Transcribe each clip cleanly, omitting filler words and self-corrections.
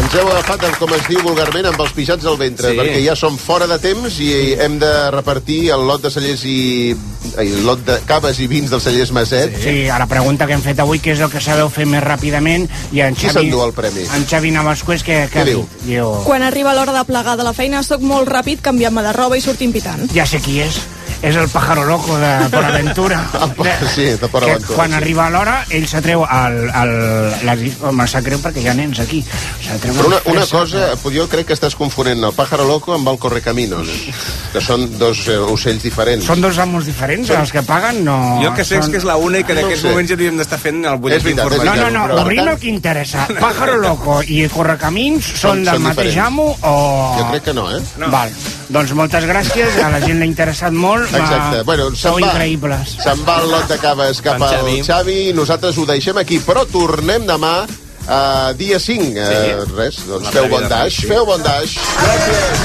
Ens heu agafat, com es diu vulgarment, amb els pixats al ventre, perquè ja som fora de temps i hem de repartir el lot de cellers el lot de caves i vins dels cellers Maset. Sí, a la pregunta que hem fet avui, què és el que sabeu fer més ràpidament, i en Qui s'endú el premi? En Xavi Namascués, què diu? Quan arriba l'hora de plegar de la feina, soc molt ràpid canviant-me de roba i sortint pitant. Ja sé qui és. És el pájaro loco de Por Aventura. Sí, de Por Aventura. Quan arriba l'hora, ell s'atreu home, sap greu perquè hi ha nens aquí. Però una cosa, jo crec que estàs confonent el pájaro loco amb el correcaminos, que són dos ocells diferents. Són dos amos diferents, els que paguen no... Jo que sé que és l'una i que en aquests moments ja hauríem d'estar fent el butlletí informatiu. No, obrir no que interessa. Pájaro loco i correcamins són del mateix amo o... Jo crec que no, eh? Val, doncs moltes gràcies, a la gent l'ha interessat molt. Exacte, bueno, sou increïbles. Se'n va el lot de caves cap al Xavi, nosaltres ho deixem aquí, però tornem demà dia 5. Res, doncs feu bon daix. Gràcies.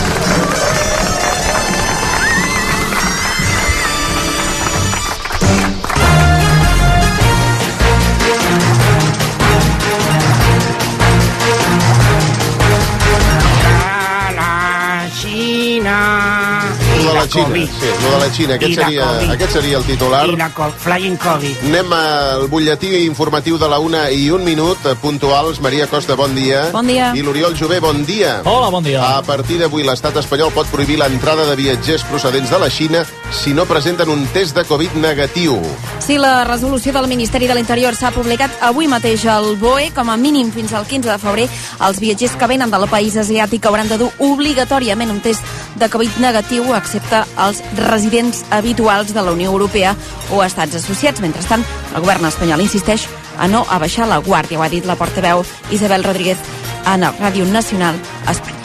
Lo de la Xina, aquest seria el titular. I la Flying Covid. Anem al butlletí informatiu de la 1:01, puntuals. Maria Costa, bon dia. Bon dia. I l'Oriol Jové, bon dia. Hola, bon dia. A partir d'avui, l'estat espanyol pot prohibir l'entrada de viatgers procedents de la Xina si no presenten un test de Covid negatiu. Sí, la resolució del Ministeri de l'Interior s'ha publicat avui mateix al BOE. Com a mínim fins al 15 de febrer, els viatgers que venen del país asiàtic hauran de dur obligatòriament un test de Covid negatiu, excepte els residents habituals de la Unió Europea o estats associats. Mentrestant, el govern espanyol insisteix a no abaixar la guàrdia, ho ha dit la portaveu Isabel Rodríguez a Ràdio Nacional Espanya.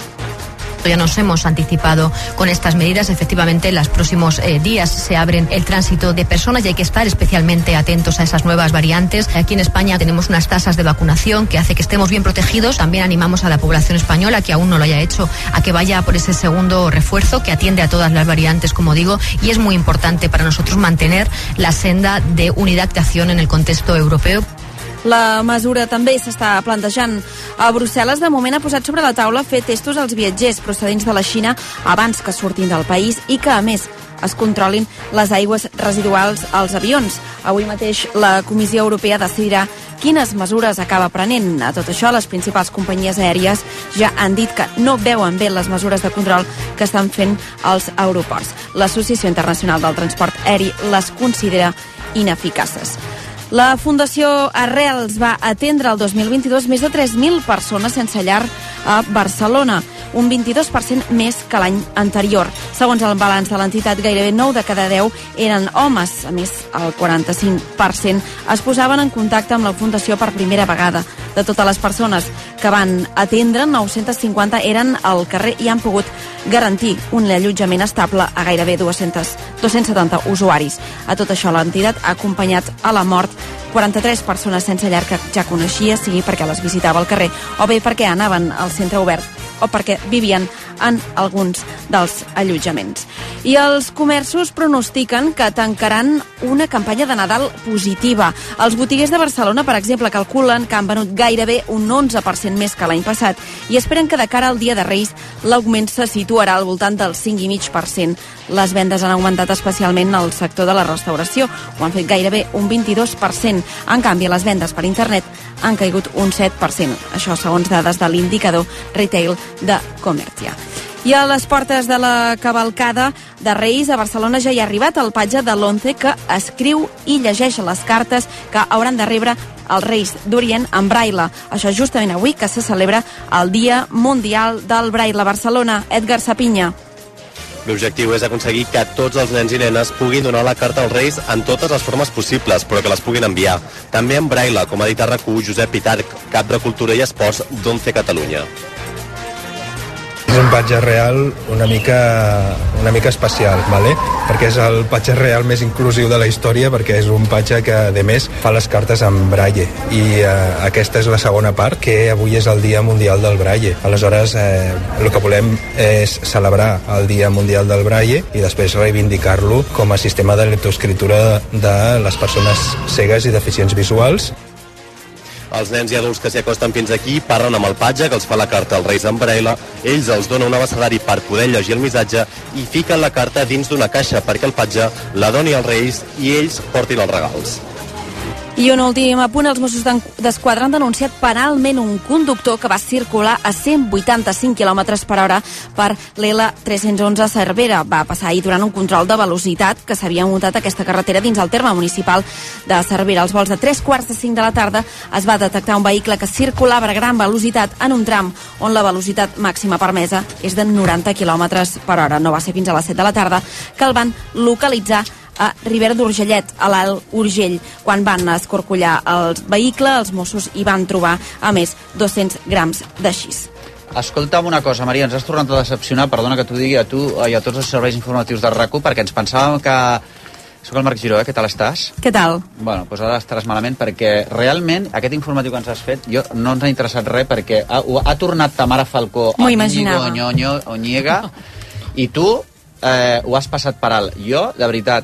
Ya nos hemos anticipado con estas medidas. Efectivamente, en los próximos días se abren el tránsito de personas y hay que estar especialmente atentos a esas nuevas variantes. Aquí en España tenemos unas tasas de vacunación que hace que estemos bien protegidos. También animamos a la población española, que aún no lo haya hecho, a que vaya por ese segundo refuerzo que atiende a todas las variantes, como digo, y es muy importante para nosotros mantener la senda de unidad de acción en el contexto europeo. La mesura també s'està plantejant a Brussel·les. De moment ha posat sobre la taula fer testos als viatgers procedents de la Xina abans que surtin del país i que, a més, es controlin les aigües residuals als avions. Avui mateix la Comissió Europea decidirà quines mesures acaba prenent. A tot això, les principals companyies aèries ja han dit que no veuen bé les mesures de control que estan fent als aeroports. L'Associació Internacional del Transport Aeri les considera ineficaces. La Fundació Arrels va atendre el 2022 més de 3.000 persones sense llar a Barcelona, un 22% més que l'any anterior. Segons el balanç de l'entitat, gairebé 9 de cada 10 eren homes. A més, el 45% es posaven en contacte amb la Fundació per primera vegada. De totes les persones que van atendre, 950 eren al carrer i han pogut garantir un allotjament estable a gairebé 270 usuaris. A tot això, l'entitat ha acompanyat a la mort 43 persones sense llar que ja coneixia, sigui perquè les visitava al carrer o bé perquè anaven al centre obert o perquè vivien en alguns dels allotjaments. I els comerços pronostiquen que tancaran una campanya de Nadal positiva. Els botiguers de Barcelona, per exemple, calculen que han venut gairebé un 11% més que l'any passat i esperen que de cara al Dia de Reis l'augment se situarà al voltant del 5,5%. Les vendes han augmentat especialment al sector de la restauració, ho han fet gairebé un 22%. En canvi, les vendes per internet han caigut un 7%. Això segons dades de l'indicador Retail de Comercia. I a les portes de la cavalcada de Reis a Barcelona ja hi ha arribat el patge de l'11 que escriu i llegeix les cartes que hauran de rebre els Reis d'Orient en braille. Això justament avui que se celebra el Dia Mundial del Braille a Barcelona. Edgar Sapinya. L'objectiu és aconseguir que tots els nens i nenes puguin donar la carta als Reis en totes les formes possibles, però que les puguin enviar. També en braille, com ha dit a RAC1 Josep Pitarch, cap de Cultura i Esports d'11 Catalunya. És un patge real una mica especial, ¿vale? Perquè és el patge real més inclusiu de la història, perquè és un patge que, a més, fa les cartes en braille. I aquesta és la segona part, que avui és el Dia Mundial del Braille. Aleshores, el que volem és celebrar el Dia Mundial del Braille i després reivindicar-lo com a sistema de lectoescriptura de les persones cegues i deficients visuals. Els nens i adults que s'hi acosten fins aquí parlen amb el patge, que els fa la carta als Reis en braille, ells els dona un abecedari per poder llegir el missatge i fiquen la carta dins d'una caixa perquè el patge la doni als Reis i ells portin els regals. I un últim apunt, els Mossos d'Esquadra han denunciat penalment un conductor que va circular a 185 km per hora per l'L311 a Cervera. Va passar ahir durant un control de velocitat que s'havia muntat aquesta carretera dins el terme municipal de Cervera. Als vols de 3:45 de la tarda es va detectar un vehicle que circulava a gran velocitat en un tram on la velocitat màxima permesa és de 90 km per hora. No va ser fins a les 7 de la tarda que el van localitzar a Ribera d'Urgellet, a l'Alt Urgell. Quan van escorcollar el vehicle, els Mossos hi van trobar, a més, 200 grams de xis. Escolta'm una cosa, Maria, ens has tornat a decepcionar, perdona que t'ho digui a tu i a tots els serveis informatius de RAC1, perquè ens pensàvem que... Soc el Marc Giró, què tal estàs? Què tal? Bueno, doncs ara estaràs malament, perquè realment aquest informatiu que ens has fet no ens ha interessat res, perquè ha tornat Tamara Falcó a Íñigo Oñiega i tu ho has passat per alt. Jo, de veritat,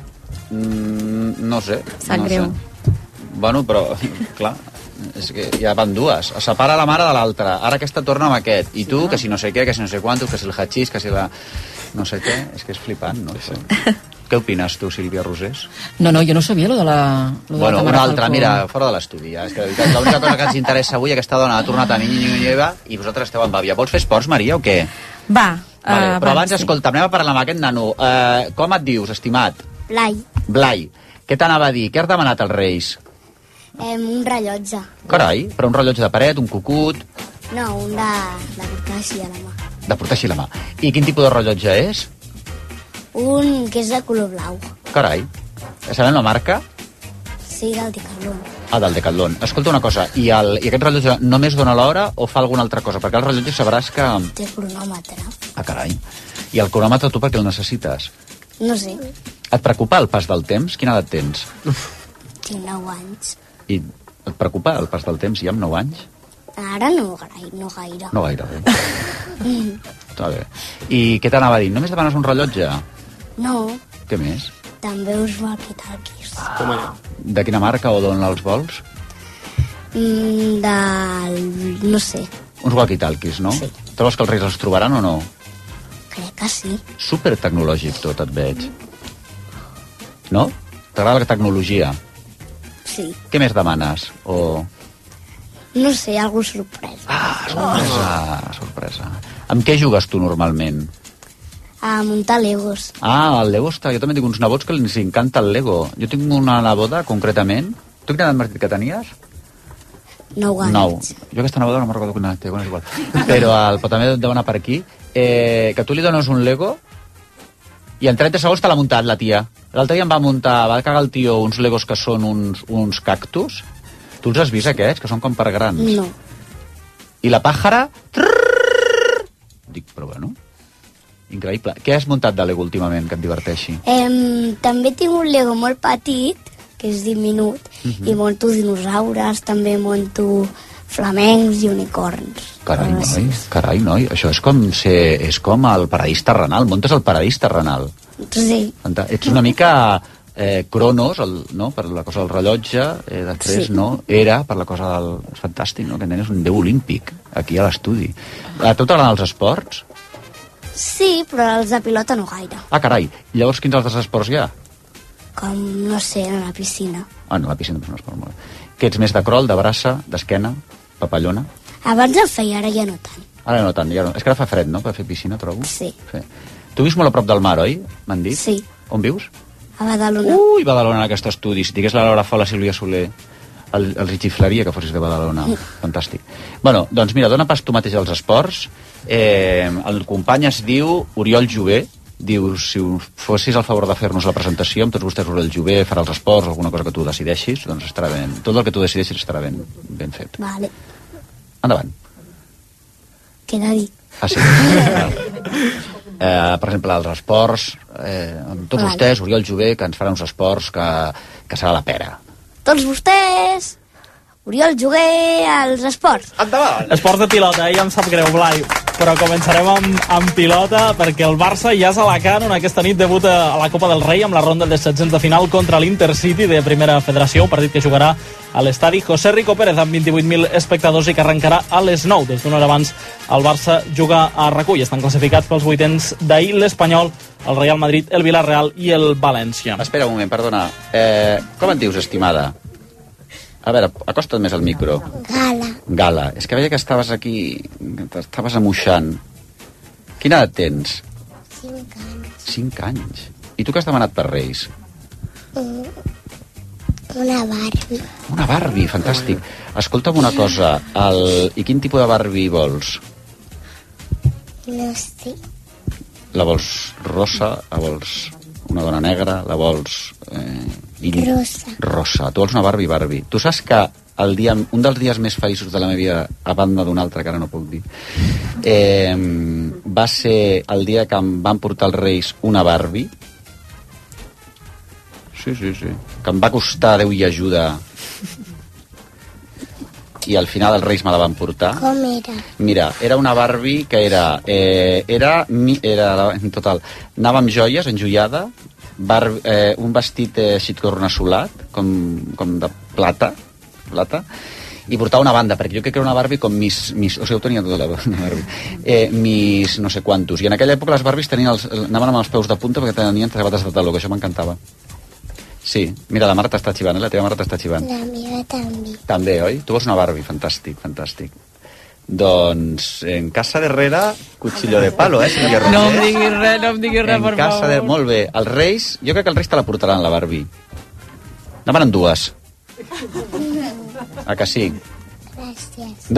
no sé. Sap greu. Bueno, però, clar, és que ja van dues. Es separa la mare de l'altra. Ara aquesta torna amb aquest. I tu, que si no sé què, que si no sé quantos, que si el hachís, que si la... no sé què. És que és flipant, no? Sí. Què opines tu, Sílvia Rosés? No, jo no sabia lo de la bueno, una altra, Falcó. Mira, fora de l'estudi, ja. És que de veritat, l'única cosa que ens interessa avui, aquesta dona ha tornat a Íñigo i vosaltres esteu en bàbia. Vols fer esports, Maria, o què? Va. Vale, però abans, escolta, anem a parlar amb aquest nano. Com et dius, estimat? Blai. Què t'anava a dir? Què has demanat als Reis? Un rellotge. Carai, però un rellotge de paret, un cucut... No, un de portar així a la mà. De portar així a la mà. I quin tipus de rellotge és? Un que és de color blau. Carai. Sabem la marca? Sí, del Decathlon. Ah, del Decathlon. Escolta una cosa, i aquest rellotge només dona l'hora o fa alguna altra cosa? Perquè el rellotge sabràs que... Té cronòmetre. Ah, carai. I el cronòmetre tu per què el necessites? No sé. Et preocupa el pas del temps? Quina edat tens? Tinc 9 anys. I et preocupa el pas del temps ja amb 9 anys? Ara no gaire. No gaire, bé. Està bé. I què t'anava a dir? Només demanes un rellotge? No. Què més? També us walkie-talkies. De quina marca o d'on els vols? No sé. Uns walkie-talkies, no? Sí. Trobes que els Reis els trobaran o no? Crec que sí. Super tecnològic tot, et veig. No? T'agrada la tecnologia? Sí. Què més demanes? O... No sé, algú sorpresa. Sorpresa. Amb què jugues tu normalment? A muntar Legos. El Lego està... Jo també tinc uns nebots que els encanta el Lego. Jo tinc una neboda, concretament... Tu quina edat m'has dit que tenies? 9 anys. 9. Jo aquesta neboda no me'n recordo quina té, és igual. Però però també deu anar per aquí. Que tu li dones un Lego i en 30 segons te l'ha muntat, la tia. L'altre dia em va muntar, va cagar el tio uns Legos que són uns cactus. Tu els has vist, aquests, que són com per grans? No. I la pàjara... Dic, però bueno... Increïble. Què has muntat de Lego últimament que et diverteixi? També tinc un Lego molt petit, que és diminut, i monto dinosaures, també monto flamencs i unicorns. Carai, noi. Això és com el paradís terrenal. Montes el paradís terrenal. Sí. Ets una mica... Cronos, no? Per la cosa del rellotge, després sí. No, era per la cosa del... És fantàstic, no? Que és un déu olímpic aquí a l'estudi. A tu t'agraden els esports? Sí, però els de pilota no gaire. Ah, carai. I llavors quins altres esports hi ha? Com, no sé, a la piscina. Ah, no, la piscina és un esport molt bé. Que ets més de crol, de braça, d'esquena, papallona? Abans en feia, ara ja no tant. Ara no tant, ja no. És que ara fa fred, no?, per fer piscina, trobo. Sí. Tu vius molt a prop del mar, oi? M'han dit? Sí. On vius? A Badalona. Ui, Badalona, en aquest estudi. Si digués la Laura Fola, Sílvia Soler, els xiflaria que fossis de Badalona. Fantàstic. Bueno, doncs mira, dona pas tu mateix als esports. El company es diu Oriol Jové. Diu, si fossis al favor de fer-nos la presentació, amb tots vostès Oriol Jové, farà els esports, alguna cosa que tu decideixis, doncs estarà ben... Tot el que tu decideixis estarà ben fet. Vale. Endavant. Queda dit. Ah, sí? Per exemple, els esports, amb tots vostès, Oriol Jové, que ens farà uns esports que serà la pera. Tots vostès, Oriol Jové, als esports. Endavant! Esports de pilota, ja em sap greu, Blai. però començarem amb pilota, perquè el Barça ja és a Alacant, on aquesta nit debuta a la Copa del Rei amb la ronda de 16 de final contra l'Intercity de Primera Federació, un partit que jugarà a l'estadi José Rico Pérez amb 28.000 espectadors i que arrencarà a les 9. Des d'una hora abans el Barça juga a RAC1 i estan classificats pels vuitens d'ahir l'Espanyol, el Real Madrid, el Villarreal i el València. Espera un moment, perdona. Com et dius, estimada? A veure, acosta't més al micro. Gala. És que veia que estaves aquí, t'estaves amoixant. Quina edat tens? 5 anys. 5 anys. I tu què has demanat per Reis? Una Barbie. Una Barbie, fantàstic. Escolta'm una cosa, i quin tipus de Barbie vols? No sé. La vols rosa? La vols una dona negra? La vols... Rosa. Rosa. Tu vols una Barbie. Tu saps que un dels dies més feliços de la meva vida, a banda d'un altre que ara no puc dir, va ser el dia que em van portar els Reis una Barbie. Sí. Que em va costar Déu i ajuda. I al final els Reis me la van portar. Com era? Mira, era una Barbie que era en total, anava amb joies, enjoiada, un vestit així tornassolat, com de plata, i portava una banda, perquè jo crec que era una Barbie com o sigui, ho tenia tota la Barbie, Miss no sé quantos, i en aquella època les Barbies anaven amb els peus de punta perquè tenien sabates de taló, que això m'encantava. Sí, mira, la Marta està xivant, la teva Marta està xivant. La meva també. També, oi? Tu vols una Barbie, fantàstic. Doncs, en casa d'Herrera, cuchillo de palo, Sílvia Roger? No em diguis res, per favor. Molt bé. Els Reis, jo crec que els Reis te la portaran, la Barbie. Demanen 2. Que sí? Gràcies.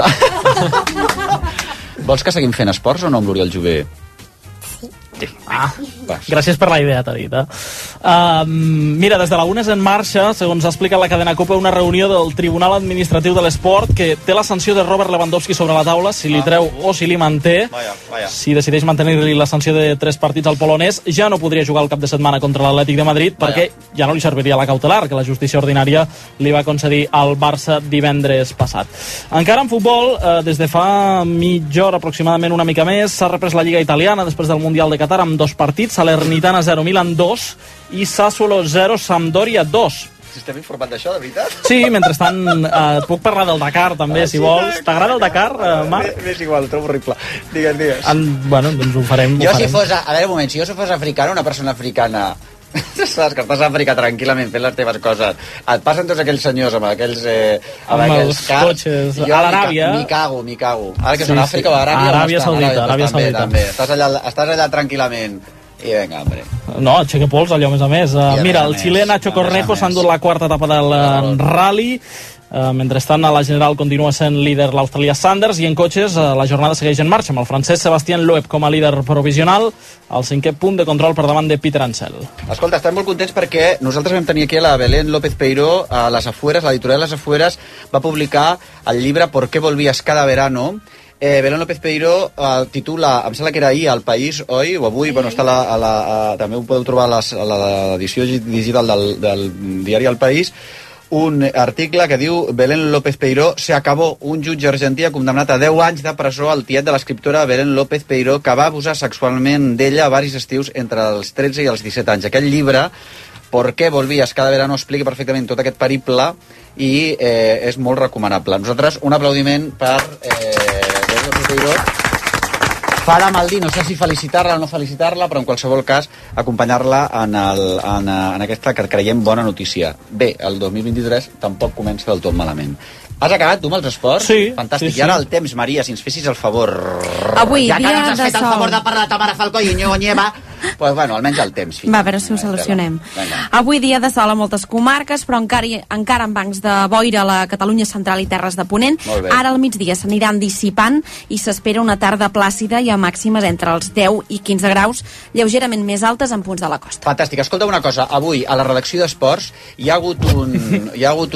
Vols que seguim fent esports o no amb l'Oriol Jové? Gràcies per la idea, t'ha dit. Mira, des de la UNES en marxa, segons ha explicat la cadena COPE, una reunió del Tribunal Administratiu de l'Esport que té la sanció de Robert Lewandowski sobre la taula, si li treu o si li manté. Si decideix mantenir-li la sanció de 3 partits al polonès, ja no podria jugar el cap de setmana contra l'Atlètic de Madrid perquè ja no li serviria la cautelar que la justícia ordinària li va concedir al Barça divendres passat. Encara en futbol, des de fa mitja hora aproximadament, una mica més, s'ha reprès la Lliga Italiana després del Mundial de Qatar amb 2 partits, Salernitana 0, Milan 2 i Sassuolo 0, Sampdoria 2. Si estem informat d'això, de veritat? Sí, mentrestant et puc parlar del Dakar també, si vols. T'agrada el Dakar, Marc? M'és igual, ho trobo horrible. Digues. Bueno, doncs ho farem. Jo si fos, a veure un moment, si jo fos africana, una persona africana, saps que estàs a Àfrica tranquil·lament fent les teves coses, et passen tots aquells senyors amb aquells els cotxes a l'Aràbia. M'hi cago. Ara que són Àfrica o Aràbia Saudita. També. Estàs allà tranquil·lament. I vinga, hombre. No, aixeca pols allò, a més. Mira, el xilè Nacho Cornejo s'ha endut la 4ª etapa del rally. Mentrestant, a la general continua sent líder l'australià Sanders i en cotxes la jornada segueix en marxa amb el francès Sébastien Loeb com a líder provisional, al 5è punt de control per davant de Peter Ansel. Escolta, estem molt contents perquè nosaltres vam tenir aquí la Belén López Peiró a Les Afueras, l'editorial Les Afueras va publicar el llibre ¿Por qué volvías cada verano? Belén López Peiró titula, em sembla que era ahir al País, oi? O avui, bueno, està també ho podeu trobar a l'edició digital del diari El País, un article que diu Belén López Peiró se acabó. Un jutge argentí ha condemnat a 10 anys de presó al tiet de l'escriptora Belén López Peiró, que va abusar sexualment d'ella a varis estius entre els 13 i els 17 anys. Aquell llibre, ¿Por qué volvías cada verano?, explica perfectament tot aquest periple i és molt recomanable. Nosaltres, un aplaudiment per Belén López Peiró. Fa de mal dir, no sé si felicitar-la o no felicitar-la, però en qualsevol cas acompanyar-la en aquesta que creiem bona notícia. Bé, el 2023 tampoc comença del tot malament. Has acabat tu amb els esports? Sí. Fantàstic. I ara el temps, Maria, si ens fessis el favor. Avui, ja que dia no ens has fet el sol. favor de parlar de Tamara Falcó i Nyeva, pues bueno, almenys el temps. Va, a veure si ho solucionem. Avui dia de sol a moltes comarques, però encara amb bancs de boira a la Catalunya central i terres de Ponent. Ara al migdia s'aniran dissipant i s'espera una tarda plàcida i a màximes entre els 10 i 15 graus, lleugerament més altes en punts de la costa. Fantàstic. Escolta una cosa, avui a la redacció d'Esports hi ha hagut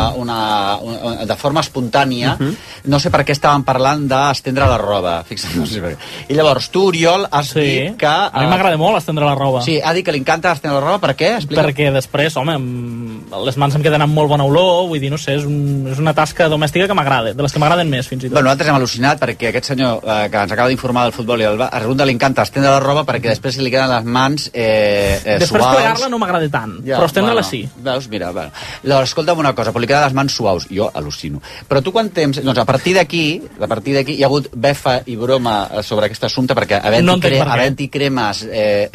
una de forma espontània, no sé per què estàvem parlant d'estendre la roba, fixa't, no sé per què. I llavors tu, Oriol, has dit que... A mi m'agrada agrada molt estendre la roba. Sí, ha dit que li encanta estendre la roba, per què? Explica. Perquè després, home, les mans em queden amb molt bona olor, vull dir, no sé, és una tasca domèstica que m'agrada, de les que m'agraden més, fins i tot. Bueno, nosaltres hem al·lucinat perquè aquest senyor que ens acaba d'informar del futbol i a Runda li encanta estendre la roba perquè després li queden les mans després suaus. plegar-la no m'agrada tant, però estendre-la sí. Veus, mira, llavors, escolta'm una cosa, però li queden les mans suaus, jo al·lucino. Però tu quan temps... Doncs a partir d'aquí hi ha hagut befa i broma sobre aquest assumpte perquè havent-hi cremes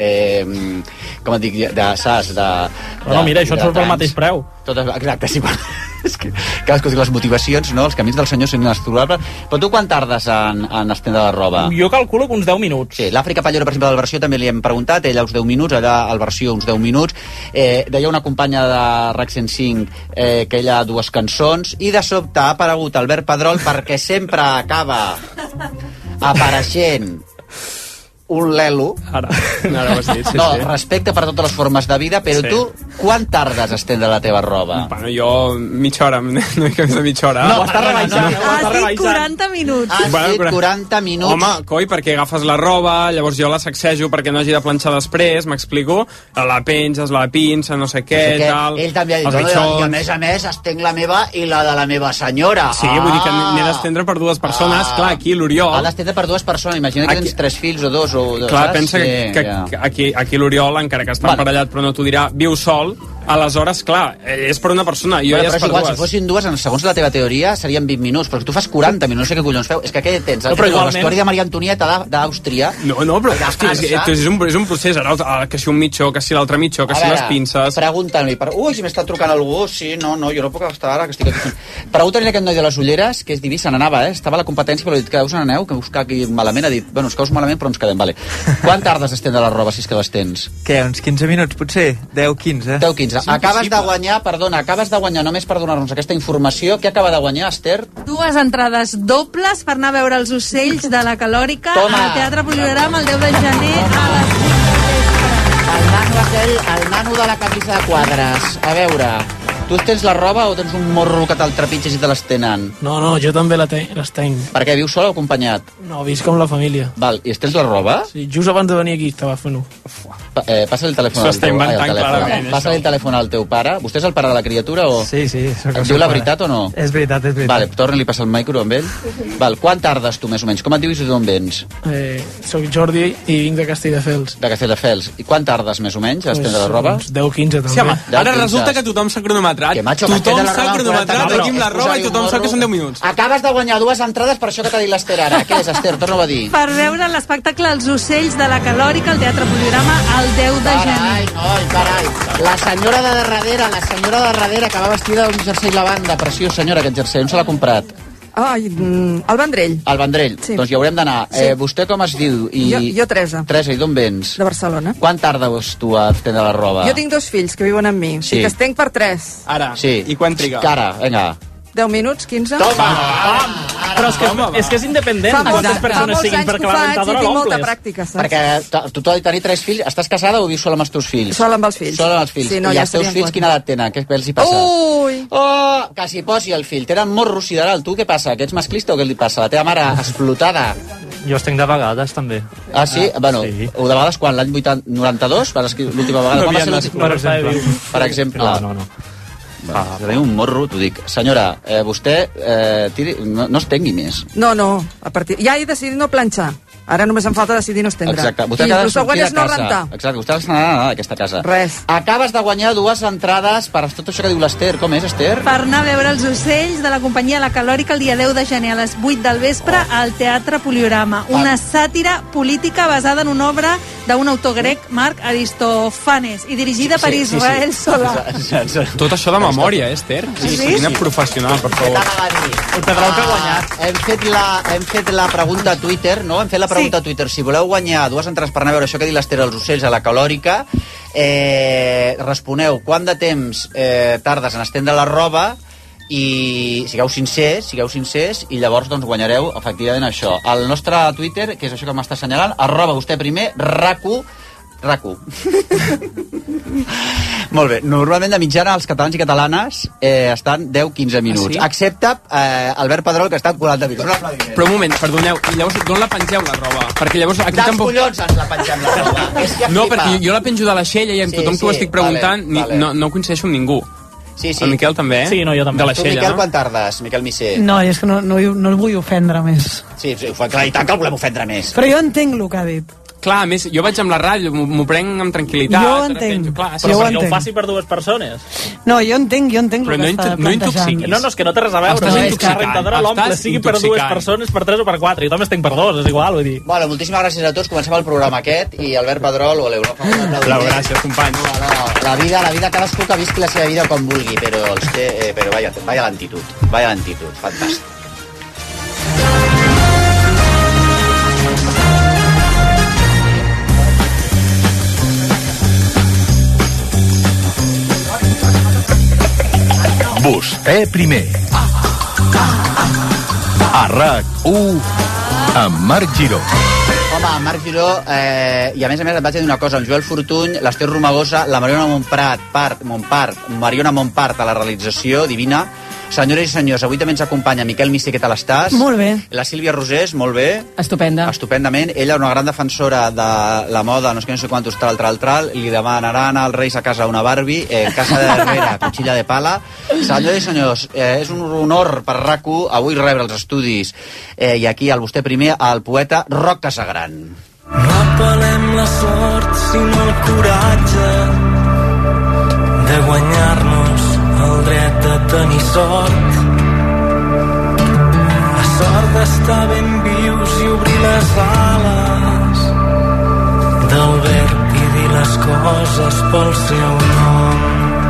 com et dic, saps? No, mira, això et surt pel mateix preu. Exacte, sí, és que les motivacions, no? Els camins del senyor són inexplorables. Però tu quan tardes en estendre la roba? Jo calculo que uns 10 minuts. Sí, l'Àfrica Pallero, per exemple, del Versió també li hem preguntat, ella uns 10 minuts, allà al Versió uns 10 minuts. Deia una companya de RAC 105 que ella ha 2 cançons i de sobte ha aparegut Albert Pedrol perquè sempre acaba apareixent un lelo. Ara ho has dit, sí. No, respecte per totes les formes de vida, però tu, quan tardes a estendre la teva roba? Bueno, jo mitja hora, una mica més de mitja hora. No, està rebaixant. Has dit 40 minuts. Has dit 40 minuts. Home, coi, perquè agafes la roba, llavors jo la sacsejo perquè no hagi de planxar després, m'explico? La penges, la pinça, no sé què, tal. Ell també ha dit, i a més estenc la meva i la de la meva senyora. Sí, vull dir que n'he d'estendre per 2 persones. Clar, aquí l'Oriol... Ha d'estendre per 2 persones, imagina que tens 3 fills o 2 Clar, pensa que aquí l'Oriol, encara que està emparellat però no t'ho dirà, viu sol, aleshores, clar, és per una persona, jo ja és per 2. Si fossin 2, segons la teva teoria, serien 20 minuts, però tu fas 40 minuts, no sé què collons feu. És que aquell tens l'història de Maria Antonieta d'Àustria. No, però és un procés, ara, que si un mitjó, que si l'altre mitjó, que si les pinces... Pregunta-li, si m'està trucant algú, sí, no, jo no puc estar ara, que estic aquí. Pregunta-li a aquest noi de les ulleres, que és diví, se n'anava, estava a la competència, però ha dit que us n'aneu, que buscar aquí malament, ha dit, bueno, us caus malament, però ens quedem, vale. Quan tardes a estendre la roba, si és que les tens? Què, uns 15 minuts, potser? 10-15? 10-15. Acabes de guanyar, només per donar-nos aquesta informació, què acaba de guanyar, Esther? 2 entrades dobles per anar a veure els ocells de la Calòrica al Teatre Poliorama el 10 de gener a les 8. El nano de la camisa de quadres. A veure, tu tens la roba o tens un morro que te'l trepitges i te l'estenen? No, jo també les tenc. Per què, vius sol o acompanyat? No, visc amb la família. Val, i tens la roba? Sí, just abans de venir aquí estava fent-ho. Passa-li el telèfon al teu pare. Passa-li el telèfon al teu pare. Vostè és el pare de la criatura o...? Sí. Et diu la veritat o no? És veritat. Vale, torna-li a passar el micro amb ell. Val, quan tardes tu més o menys? Com et dius i d'on vens? Soc Jordi i vinc de Castelldefels. De Castelldefels. I quan tardes més o menys a estendre la roba? Uns 10-15 també. Sí, home, ara resulta que tothom s'ha cronometrat. Tothom s'ha cronometrat aquí amb la roba i tothom sap que són 10 minuts. Acabes de guanyar 2 entrades per això que t'ha dit l'Ester ara. Què és, Esther? Torna-ho a dir. Per veure l'espectacle Els ocells de la Calòrica al Teatre Poliorama el 10 de gener. Carai. La senyora de darrere que va vestida d'un jersei lavanda. Preciós, senyora, aquest jersei. On se l'ha comprat? Al Vendrell. Al Vendrell. Sí. Doncs hi haurem d'anar. Sí. Vostè com es diu? Jo Teresa. Teresa, i d'on vens? De Barcelona. Quan tardes tu a estendre la roba? Jo tinc 2 fills que viuen amb mi. Sí. I que estenc per 3. Ara? Sí. I quan triga? Cara, vinga. 10 minuts, 15. Toma! Però és que és independent. Quantes persones siguin, perquè la rentadora l'omples. Perquè tu t'has de tenir 3 fills. Estàs casada o vius sol amb els teus fills? Sol amb els fills. Sol amb els fills. Sí, no, i els teus fills quina edat tenen? Què els hi passa? Ui! Oh, que s'hi posi el fill. Tenen morro sideral. Tu què passa? Que ets masclista o què li passa? La teva mare explotada. Jo estenc de vegades, també. Ah, sí? Bueno, sí. O de vegades quan? L'any 92? L'última vegada? Per exemple. No. Tenim un morro, t'ho dic. Senyora, vostè no es tengui més. No, ja he decidit no planxar. Ara només em falta decidir no estendre. Exacte. I el següent és no rentar. Exacte, vostè s'ha d'anar d'aquesta casa. Res. Acabes de guanyar 2 entrades per tot això que diu l'Ester. Com és,Ester? Per anar a veure els ocells de la companyia La Calòrica el dia 10 de gener a les 8 del vespre al Teatre Poliorama. Una sàtira política basada en una obra d'un autor grec, Marc Aristofanes, i dirigida per Israel Solà. Tot això de memòria, Esther? Sí. Quina professional, per favor. El Pedrol que ha guanyat. Hem fet la pregunta a Twitter, no? Hem fet la pregunta a Twitter. Si voleu guanyar 2 entrades per anar a veure això que diu l'Ester als ocells a la Calòrica, responeu quant de temps tardes en estendre la roba i sigueu sincers i llavors doncs guanyareu efectivament això. El nostre Twitter, que és això que m'està assenyalant, @ vostè primer, RAC1 RAC1. Molt bé, normalment de mitjana els catalans i catalanes estan 10-15 minuts, excepte Albert Pedrol, que està en 40 minuts. Però un moment, perdoneu, i llavors d'on la pengeu, la roba? Perquè llavors aquí dels tampoc... collons ens la pengem, la roba. No, perquè jo la penjo de la xella i amb tothom que ho estic preguntant no coincideixo amb ningú. Sí. El Miquel també, Sí, no, jo també. de la Tu, xella, Miquel, no? quan tardes? Miquel Missé. No, és que no el vull ofendre més. Sí, clar, i tant que el volem ofendre més. Però jo entenc el que ha dit. Clar, a més, jo vaig amb la ràdio, m'ho prenc amb tranquil·litat. Jo ho entenc. Però Jo ho perquè ho entenc. faci per dues persones. No, jo entenc el que està plantejant. No, és que no té res a veure. Estàs És que la intoxicant, rentadora l'omple estàs sigui per dues intoxicant. persones, per tres o per quatre. Jo també estic per dos, és igual, vull dir. Bueno, moltíssimes gràcies a tots. Comencem el programa aquest i Albert Pedrol, voleu, no? Blau, gràcies, companys. La vida, cadascú que visqui la seva vida com vulgui, però vaya lentitud, fantàstic. Vostè primer. A RAC1 amb Marc Giró. Home, Marc Giró, i a més et vaig dir una cosa, el Joel Fortuny, l'Ester Romagosa, la Mariona Montpart a la realització, divina. Senyores i senyors, avui també ens acompanya Miquel Missé, què tal estàs? Molt bé. La Sílvia Rosés, molt bé. Estupenda. Estupendament. Ella, una gran defensora de la moda, no sé quantos, tral. Li demanaran als Reis a casa una Barbie, casa de darrere, cuchilla de pala. Senyores i senyors, és un honor per RAC1 avui rebre els estudis, i aquí, al vostè primer, el poeta Roc Casagran. No apel·lem la sort, sinó el coratge de guanyar-nos el dret de tenir sort. La sort d'estar ben vius i obrir les ales del verb i dir les coses pel seu nom.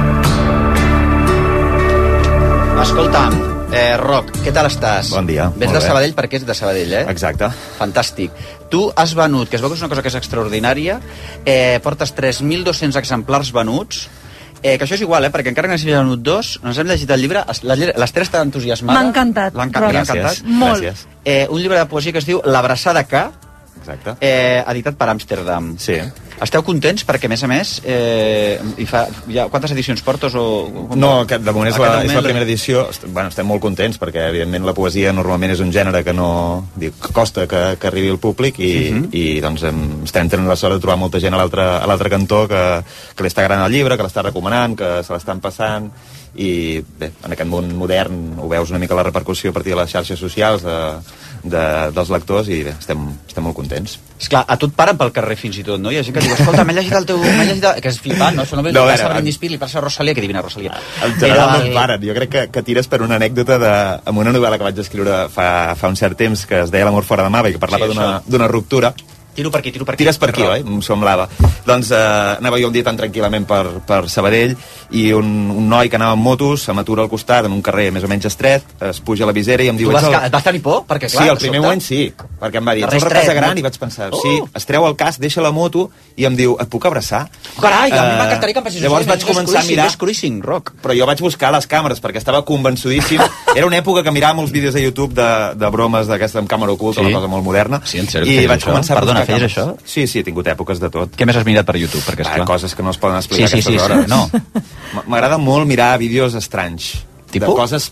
Escolta'm, Roc, què tal estàs? Bon dia. Vens de Sabadell perquè ets de Sabadell, eh? Exacte. Fantàstic. Tu has venut, que es veu que és una cosa que és extraordinària, portes 3.200 exemplars venuts, que això és igual, perquè encara que n'hagi venut dos, ens hem llegit el llibre, l'Ester està entusiasmada. M'ha encantat. Gràcies. Molt. Un llibre de poesia que es diu L'abraçada K, exacte. Editat per Amsterdam. Sí. Esteu contents perquè, a més, quantes edicions portes? No, de moment és la primera edició. Bueno, estem molt contents perquè, evidentment, la poesia normalment és un gènere que costa que arribi al públic i doncs estem tenint la sort de trobar molta gent a l'altre cantó que li està agradant el llibre, que l'està recomanant, que se l'estan passant, i bé, en aquest món modern ho veus una mica la repercussió a partir de les xarxes socials dels lectors i bé, estem molt contents. Esclar, a tu et paren pel carrer fins i tot, no? Hi ha gent que diu, escolta, m'he llegit el teu... que és flipant, no? Això no passa a Britney Spears, li passa a Rosalia, que divina Rosalia. En general no et paren. Jo crec que tires per una anècdota amb una novel·la que vaig escriure fa un cert temps que es deia L'amor fora de mà i que parlava d'una ruptura. Tiro per aquí. Tires per aquí, oi? Em semblava. Doncs anava jo un dia tan tranquil·lament per Sabadell i un noi que anava amb motos se m'atura al costat en un carrer més o menys estret, es puja a la visera i em diu... Et vas tenir por? Perquè, clar, sí, al primer moment sí, perquè em va dir, ets el Roc Casagran, i vaig pensar, sí, es treu el casc, deixa la moto i em diu, et puc abraçar? Carai, a mi m'encantaria que em passis llavors vaig començar a mirar... Roc. Però jo vaig buscar les càmeres perquè estava convençudíssim. Era una època que mirava molts vídeos de YouTube de bromes d'aquesta amb càmera oculta, una cosa molt moderna. Sí, en sèrio, i vaig començar a buscar feies això? Sí, he tingut èpoques de tot. Què més has mirat per YouTube? Perquè, coses que no es poden explicar a aquestes hores. No. M'agrada molt mirar vídeos estranys. De coses...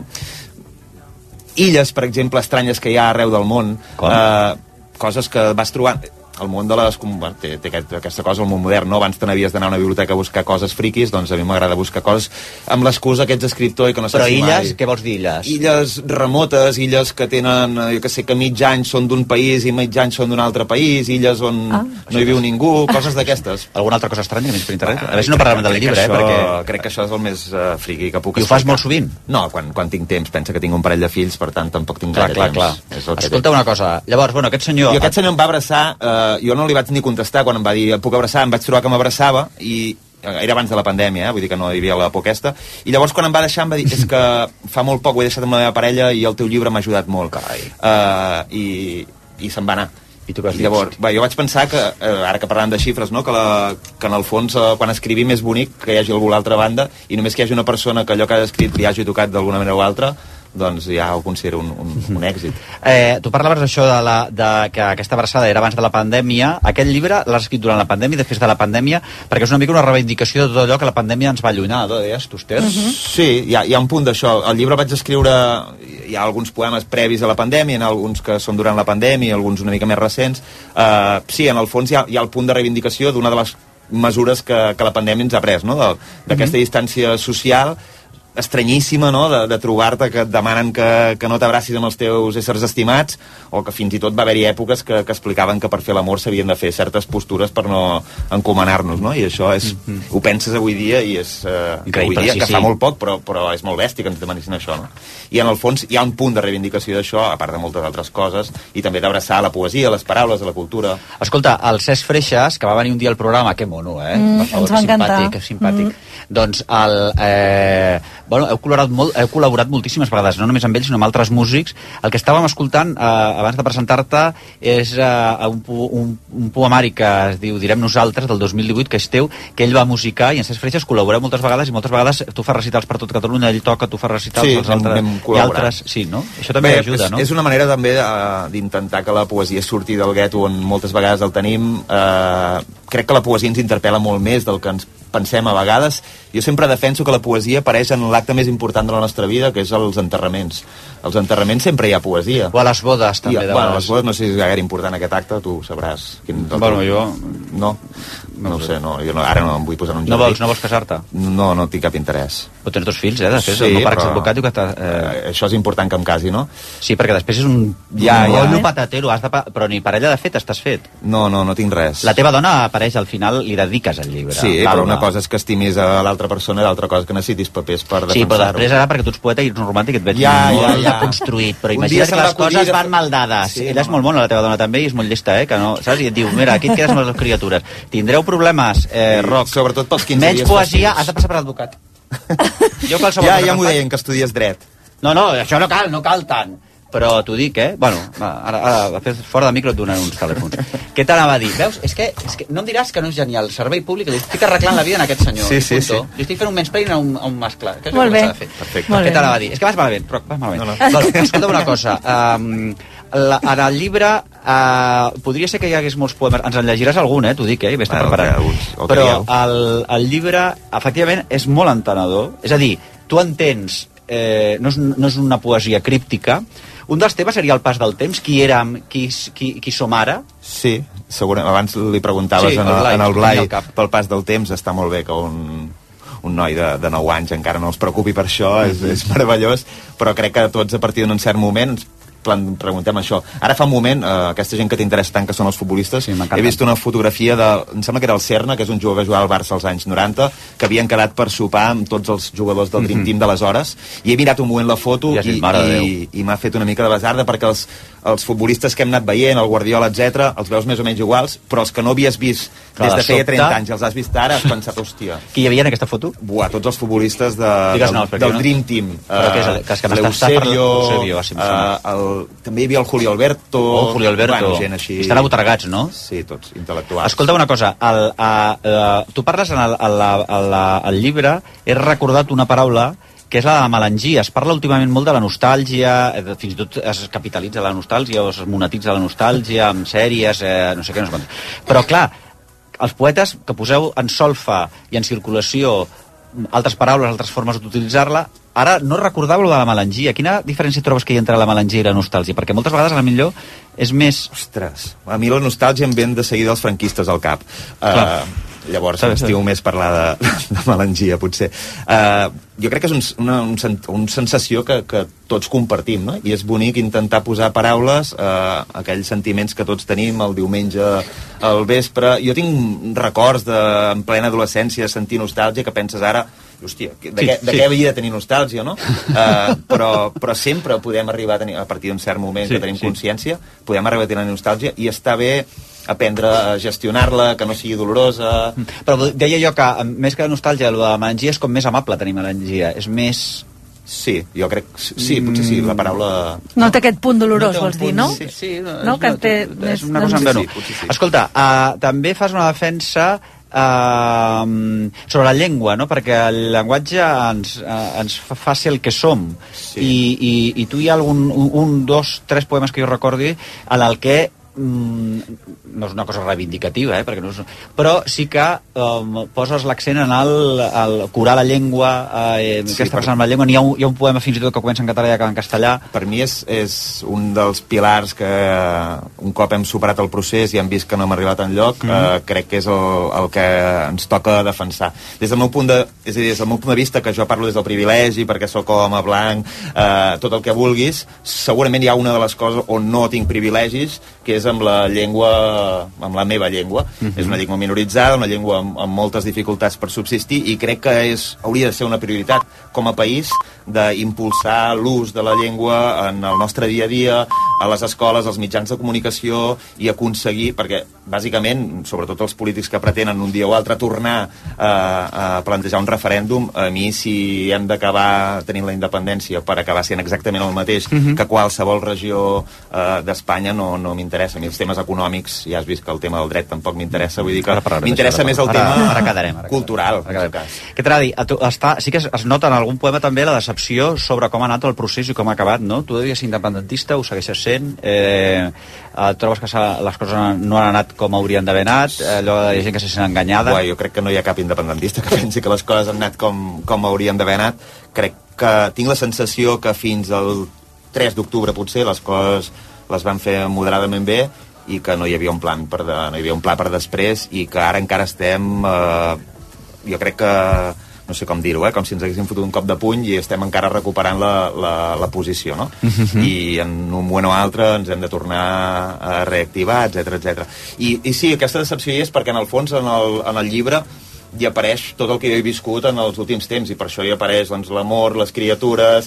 illes, per exemple, estranyes que hi ha arreu del món. Coses que vas trobant... El món de les... té aquesta cosa, el món modern, no? Abans te n'havies d'anar a una biblioteca a buscar coses friquis, doncs a mi m'agrada buscar coses amb l'excusa que ets escriptor i que no saps mai. Però illes, què vols dir, illes? Illes remotes, illes que tenen, jo que sé, que mig any són d'un país i mig any són d'un altre país, illes on no hi viu ningú, coses d'aquestes. Alguna altra cosa estranya que m'has per internet? A veure si no parlem del llibre, perquè... Crec que això és el més friqui que puc explicar. I ho fas molt sovint? No, quan tinc temps. Pensa que tinc un parell de fills, per tant, tampoc tinc gaire temps. Clar. Escolta una cosa. Llavors, bueno, aquest senyor... Aquest senyor em va abraçar, jo no li vaig ni contestar quan em va dir, puc abraçar, em vaig trobar que m'abraçava i era abans de la pandèmia, vull dir que no hi havia la por aquesta, i llavors quan em va deixar em va dir, és que fa molt poc ho he deixat amb la meva parella i el teu llibre m'ha ajudat molt. I se'n va anar. I tu què has dit? Llavors, jo vaig pensar que, ara que parlàvem de xifres, no? que en el fons, quan escrivim és bonic que hi hagi algú a l'altra banda i només que hi hagi una persona que allò que ha escrit li hagi tocat d'alguna manera o altra, doncs ja ho considero un èxit. Tu parlaves d'això de que aquesta abraçada era abans de la pandèmia. Aquest llibre l'has escrit durant la pandèmia i després de la pandèmia, perquè és una mica una reivindicació de tot allò que la pandèmia ens va allunyar, no? Deies, tu, Esther? Sí, hi ha un punt d'això. El llibre vaig escriure, hi ha alguns poemes previs a la pandèmia, hi ha alguns que són durant la pandèmia, alguns una mica més recents. Sí, en el fons hi ha el punt de reivindicació d'una de les mesures que la pandèmia ens ha pres, no? D'aquesta distància social estranyíssima, no?, de trobar-te que et demanen que no t'abracis amb els teus éssers estimats, o que fins i tot va haver-hi èpoques que explicaven que per fer l'amor s'havien de fer certes postures per no encomanar-nos, no? I això és, ho penses avui dia i és avui dia, que fa molt poc, però és molt bèstia que ens demanessin això, no? I en el fons hi ha un punt de reivindicació d'això, a part de moltes altres coses, i també d'abraçar la poesia, les paraules, la cultura. Escolta, el Cesc Freixas, que va venir un dia al programa, que mono, per favor, ens va encantar. simpàtic. Doncs heu col·laborat moltíssimes vegades, no només amb ells, sinó amb altres músics. El que estàvem escoltant abans de presentar-te és un poemari que es diu Direm nosaltres, del 2018, que és teu, que ell va musicar, i en Cesc Freixas col·laboreu moltes vegades, i moltes vegades tu fas recitals per tot Catalunya, ell toca, tu fas recitals, sí, els altres, sí, no? Això també ajuda, no? És una manera també d'intentar que la poesia surti del gueto on moltes vegades el tenim. Crec que la poesia ens interpel·la molt més del que ens pensem a vegades. Jo sempre defenso que la poesia apareix en l'acte més important de la nostra vida, que és els enterraments. Als enterraments sempre hi ha poesia. O a les bodes, també. Bueno, a les bodes no sé si és gaire important aquest acte, tu sabràs. Bueno, jo... No ho sé, ara no em vull posar en un jardí. No vols casar-te? No tinc cap interès. Però tens 2 fills, després el meu pare és advocat i que això és important que em casi, no? Sí, perquè després és un rotllo patatero, però ni parella de fet estàs fet. No tinc res. La teva dona apareix al final, li dediques el llibre. Sí, però una cosa és que estimis a l'altra persona i l'altra cosa que necessitis papers per defensar-ho. Sí, però després ara, perquè tu ets poeta i ets un romàntic, et veig molt construït, però imagina't que les coses van mal dades. Ella és molt mona, la teva dona també, i és molt llesta, que no, saps? I et diu, mira, aquí et quedes amb les criatures. Tindreu problemes, Roc. Sobretot pels 15 dies. Menys poesia, has de passar per advocat. Ja m'ho deien, que estudies dret. No, això no cal tant. Però t'ho dic, Bueno, ara fora de micro et donen uns telèfons. Què t'anava a dir? Veus? És que no em diràs que no és genial. Servei públic, li estic arreglant la vida a aquest senyor. Sí. Li estic fent un mansplaining a un mascle. Molt bé. Perfecte. Què t'anava a dir? És que vas malament, Roc, vas malament. Doncs, escolta una cosa. En el llibre podria ser que hi hagués molts poemes. Ens en llegiràs algun, t'ho dic, i vés-te preparat. Però el llibre, efectivament, és molt entenedor. És a dir, tu entens, no és una poesia críptica. Un dels temes seria el pas del temps. Qui érem, qui som ara? Sí, segurament. Abans li preguntaves en el Blai pel pas del temps. Està molt bé que un noi de 9 anys encara no es preocupi per això, és meravellós, però crec que tots a partir d'un cert moment preguntem això. Ara fa un moment, aquesta gent que t'interessa tant, que són els futbolistes, he vist una fotografia em sembla que era el Serna, que és un jugador que jugava al Barça als anys 90, que havien quedat per sopar amb tots els jugadors del Dream Team d'aleshores, i he mirat un moment la foto i m'ha fet una mica de basarda, perquè els futbolistes que hem anat veient, el Guardiola, etc, els veus més o menys iguals, però els que no havies vist des de feia 30 anys, els has vist ara, has pensat, hòstia. Qui hi havia en aquesta foto? Tots els futbolistes del Dream Team. Eusebio, també hi havia el Julio Alberto. Bueno, gent així. Estan abotargats, no? Sí, tots intel·lectuals. Escolta una cosa, tu parles al llibre, he recordat una paraula que és la de la melangia. Es parla últimament molt de la nostàlgia, fins i tot es capitalitza la nostàlgia o es monetitza la nostàlgia amb sèries, no sé què, no sé quant. Però clar, els poetes que poseu en solfa i en circulació altres paraules, altres formes d'utilitzar-la, ara no recordava de la melangia. Quina diferència trobes que hi ha entre la melangia i la nostàlgia? Perquè moltes vegades, a la millor, és més... Ostres, a mi la nostàlgia em ven de seguida els franquistes al cap. Llavors m'estimo més parlar de melangia, potser. Jo crec que és una sensació que tots compartim, no? I és bonic intentar posar paraules a aquells sentiments que tots tenim el diumenge al vespre. Jo tinc records en plena adolescència de sentir nostàlgia, que penses ara, hòstia, de què havia de tenir nostàlgia, no? Però sempre podem arribar a tenir, a partir d'un cert moment que tenim consciència, podem arribar a tenir nostàlgia, i està bé aprendre a gestionar-la, que no sigui dolorosa. Però deia jo que, més que nostàlgia, la melangia és com més amable tenir melangia, és més... Sí, jo crec... Sí, potser sí, la paraula... No té aquest punt dolorós, vols dir, no? Sí, no, que té és una cosa... Sí, escolta, també fas una defensa sobre la llengua, no? Perquè el llenguatge ens fa ser el que som. I tu hi ha un, dos, tres poemes que jo recordi en el que no és una cosa reivindicativa, perquè no és... però sí que poses l'accent en el curar la llengua, què està passant amb la llengua. Hi ha un poema fins i tot que comença en català i acaba en castellà. Per mi és un dels pilars que un cop hem superat el procés i hem vist que no hem arribat enlloc, crec que és el que ens toca defensar. Des del meu punt de vista, que jo parlo des del privilegi, perquè sóc home, blanc, tot el que vulguis, segurament hi ha una de les coses on no tinc privilegis, que és amb la llengua, amb la meva llengua. És una llengua minoritzada, una llengua amb moltes dificultats per subsistir, i crec que hauria de ser una prioritat com a país d'impulsar l'ús de la llengua en el nostre dia a dia, a les escoles, als mitjans de comunicació, i aconseguir, perquè bàsicament, sobretot els polítics que pretenen un dia o altre tornar a plantejar un referèndum, a mi si hem d'acabar tenint la independència per acabar sent exactament el mateix que qualsevol regió d'Espanya, no m'interessa. A mi els temes econòmics, ja has vist que el tema del dret tampoc m'interessa, vull dir que m'interessa més el tema cultural. Què t'ha de dir? Sí que es nota en algun poema també la decepció sobre com ha anat el procés i com ha acabat, no? Tu devies ser independentista, ho segueixes sent, trobes que les coses no han anat com haurien d'haver anat, allò de gent que se sent enganyada. Jo crec que no hi ha cap independentista que pensi que les coses han anat com haurien d'haver anat. Crec que tinc la sensació que fins al 3 d'octubre potser les coses les van fer moderadament bé, i que no hi havia un pla per després, i que ara encara estem jo crec que no sé com dir-ho, com si ens haguéssim fotut un cop de puny i estem encara recuperant la posició, no? I en un moment o altre ens hem de tornar a reactivar, etc. I sí, aquesta decepció hi és perquè en el fons en el llibre hi apareix tot el que jo he viscut en els últims temps, i per això hi apareix l'amor, les criatures,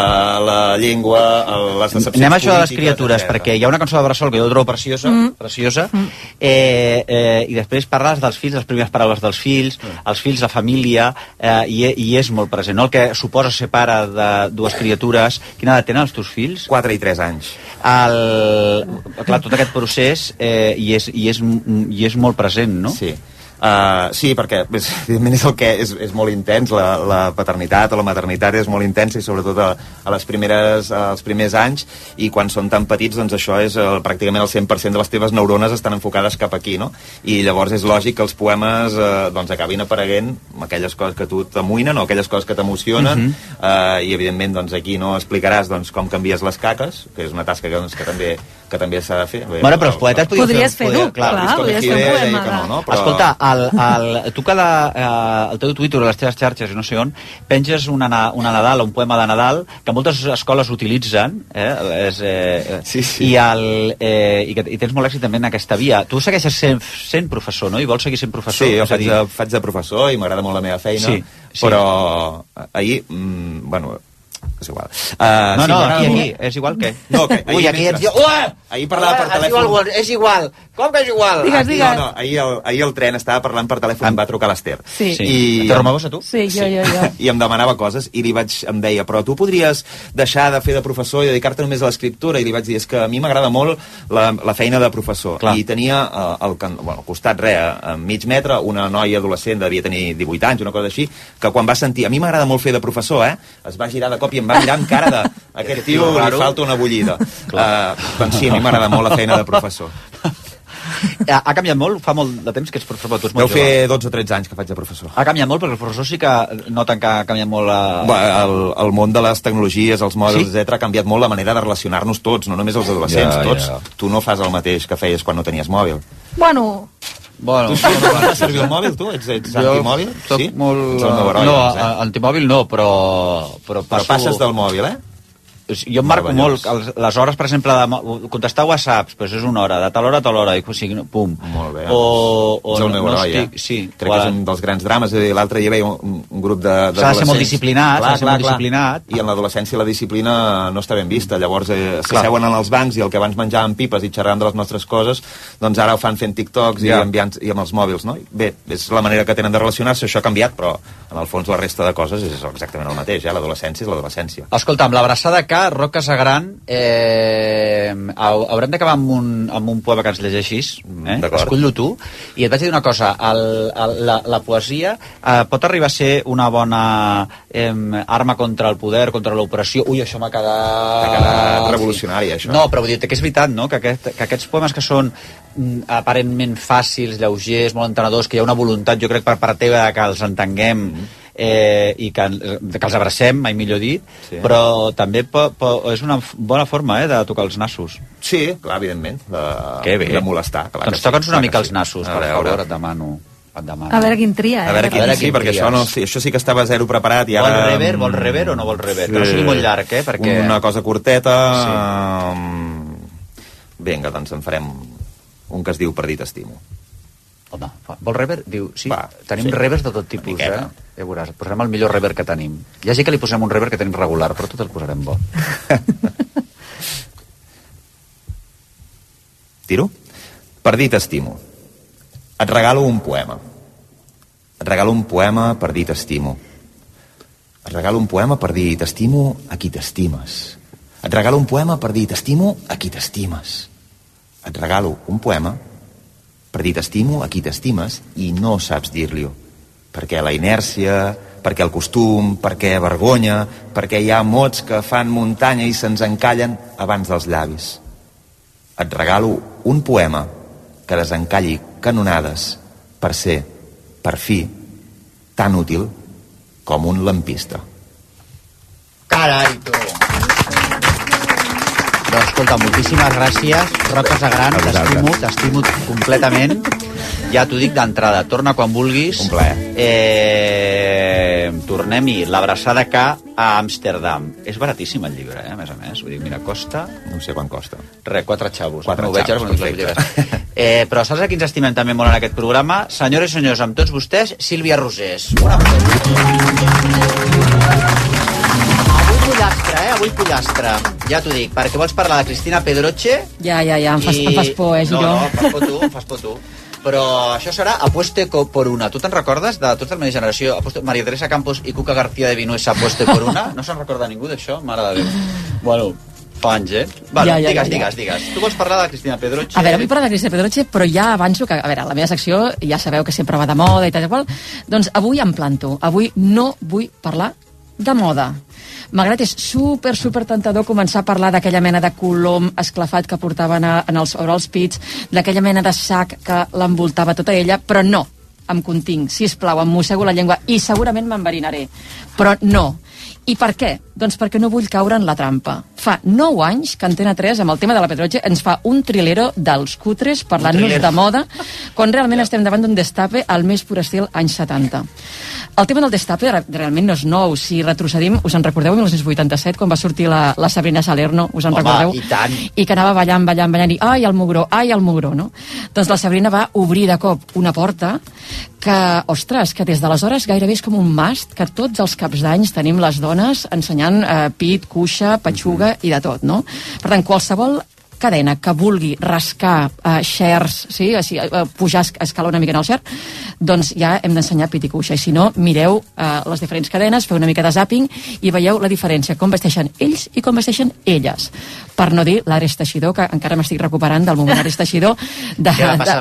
la llengua, les decepcions polítiques. Anem a això de les criatures, perquè hi ha una cançó de Bressol que jo trobo preciosa, i després parles dels fills, les primeres paraules dels fills, els fills, la família, i és molt present, no? El que suposa ser pare de dues criatures. Quina edat tenen els teus fills? 4 i 3 anys. Clar, tot aquest procés i és molt present, no? Sí. Sí, perquè evidentment és el que és molt intens, la paternitat o la maternitat és molt intensa, i sobretot als primers anys, i quan són tan petits, doncs això és pràcticament el 100% de les teves neurones estan enfocades cap aquí, no? I llavors és lògic que els poemes doncs acabin apareguent aquelles coses que tu t'amoïnen o aquelles coses que t'emocionen, i evidentment doncs aquí no explicaràs doncs com canvies les caques, que és una tasca que també s'ha de fer. Bueno, però els poetes podries fer-ho, clar, podries fer un poema. Escolta, tu el teu Twitter o les teves xarxes, no sé on, penges una Nadal o un poema de Nadal que moltes escoles utilitzen, i tens molt èxit també en aquesta via. Tu segueixes sent professor, no? I vols seguir sent professor? Sí, jo faig de professor i m'agrada molt la meva feina, però ahir, bueno, és igual. Aquí, és igual que... Ui, aquí ets jo... Ahir parlava per telèfon... És igual. Com que és igual? Digues. Ahir el tren estava parlant per telèfon, em va trucar l'Ester. Sí. Te romaves a tu? Sí, jo. I em demanava coses, i em deia, però tu podries deixar de fer de professor i dedicar-te només a l'escriptura? I li vaig dir, és que a mi m'agrada molt la feina de professor. Clar. I tenia al costat, a mig metre, una noia adolescent, devia tenir 18 anys, una cosa així, que quan va sentir, a mi m'agrada molt fer de professor, es va girar de cop i em va mirar amb cara de aquest tio li falta una bullida. Doncs sí, a mi m'agrada molt la feina de professor. Ha canviat molt? Fa molt de temps que ets professor, tu ets molt jove. Deu fer 12 o 13 anys que faig de professor. Ha canviat molt, perquè els professors sí que noten que ha canviat molt... El món de les tecnologies, els mòbils, etc., ha canviat molt la manera de relacionar-nos tots, no només els adolescents, tots. Tu no fas el mateix que feies quan no tenies mòbil. Bueno, tu fas servir el mòbil, tu? Ets antimòbil? Sí? No, antimòbil no, però passes del mòbil, Jo em marco molt les hores, per exemple, de contestar whatsapps, doncs és una hora, de tal hora a tal hora, i pum. Molt bé. És el meu heroi, crec que és un dels grans drames. L'altre dia veia un grup d'adolescents... S'ha de ser molt disciplinat. I en l'adolescència la disciplina no està ben vista. Llavors s'asseuen en els bancs i el que abans menjàvem pipes i xerrant de les nostres coses, doncs ara ho fan fent TikToks i amb els mòbils, no? Bé, és la manera que tenen de relacionar-se, això ha canviat, però en el fons la resta de coses és exactament el mateix, l'adolescència és l'adolescència. Escolta, amb l'abraçada K acabar, Roc Casagran, haurem d'acabar amb un poema que ens llegeixis, escull-lo tu, i et vaig dir una cosa, la poesia pot arribar a ser una bona arma contra el poder, contra l'opressió. Ui, això m'ha quedat revolucionari, això. No, però vull dir que és veritat, no?, que aquests poemes que són aparentment fàcils, lleugers, molt entenedors, que hi ha una voluntat, jo crec, per part teva que els entenguem i que els abracem, mai millor dit, però també és una bona forma de tocar els nassos. Sí, clar, evidentment, de molestar. Doncs toca'ns una mica els nassos, per favor, et demano. A veure quin tria, A veure quin, perquè això sí que estava zero preparat i ara... Vol rever o no vol rever? Que no sigui molt llarg, perquè... Una cosa curteta... Vinga, doncs en farem un que es diu Per dir t'estimo. Home, vol rever? Diu, sí, tenim revers de tot tipus, Ja veuràs, posarem el millor rever que tenim. Hi ha gent que li posem un rever que tenim regular, però tot el posarem bo. Tiro? Per dir t'estimo. Et regalo un poema. Et regalo un poema per dir t'estimo. Et regalo un poema per dir t'estimo a qui t'estimes. Et regalo un poema per dir t'estimo a qui t'estimes. Et regalo un poema per dir t'estimo a qui t'estimes i no saps dir-li-ho. Perquè la inèrcia, perquè el costum, perquè vergonya, perquè hi ha mots que fan muntanya i se'ns encallen abans dels llavis. Et regalo un poema que desencalli canonades per ser, per fi, tan útil com un lampista. Carai, tu! Però escolta, moltíssimes gràcies, Roc Casagran, t'estimo completament. Ja t'ho dic d'entrada, torna quan vulguis. Un plaer. Tornem-hi, l'abraçada K a Amsterdam. És baratíssim el llibre, a més a més. Vull dir, mira, costa... No sé quant costa. 4 xavos. 4 xavos, perfecte. Però saps a qui ens estimem també molt en aquest programa? Senyores i senyors, amb tots vostès, Sílvia Rosés. Una avui pollastre, ja t'ho dic, perquè vols parlar de Cristina Pedroche? Ja, em fas por, Giró. No, em fas por tu. Però això serà Apueste por una. Tu te'n recordes de tota la meva generació? Maria Teresa Campos i Cuca García de Vinuesa, Apueste por una? No se'n recorda ningú d'això? Mare de Déu. Bueno, fa anys, Bueno, digues. Tu vols parlar de Cristina Pedroche? A veure, vull parlar de Cristina Pedroche, però ja avanço que, a veure, la meva secció ja sabeu que sempre va de moda i tal i qual. Doncs avui em planto. Avui no vull parlar de moda. Malgrat és super tentador començar a parlar d'aquella mena de colom esclafat que portaven sobre els pits, d'aquella mena de sac que l'envoltava tota ella, però no, em continc, sisplau, em mossego la llengua i segurament m'enverinaré, però no. I per què? Doncs perquè no vull caure en la trampa. Fa 9 anys que Antena 3, amb el tema de la Pedroche, ens fa un trilero dels cutres parlant-nos de moda, quan realment estem davant d'un destape al més pur estil anys 70. El tema del destape realment no és nou. Si retrocedim, us en recordeu en 1987, quan va sortir la Sabrina Salerno, us en recordeu? I tant. I que anava ballant, i ai, el mugró, no? Doncs la Sabrina va obrir de cop una porta que, ostres, que des d'aleshores gairebé és com un mast que tots els caps d'anys tenim les dones ensenyant pit, cuixa, petxuga i de tot, no? Per tant, qualsevol cadena que vulgui rascar shares, sí? Així, pujar escala una mica en el share, doncs ja hem d'ensenyar pit i cuixa. I si no, mireu les diferents cadenes, feu una mica de zapping i veieu la diferència, com vesteixen ells i com vesteixen elles. Per no dir l'Ares Teixidor, que encara m'estic recuperant del moment Ares Teixidor de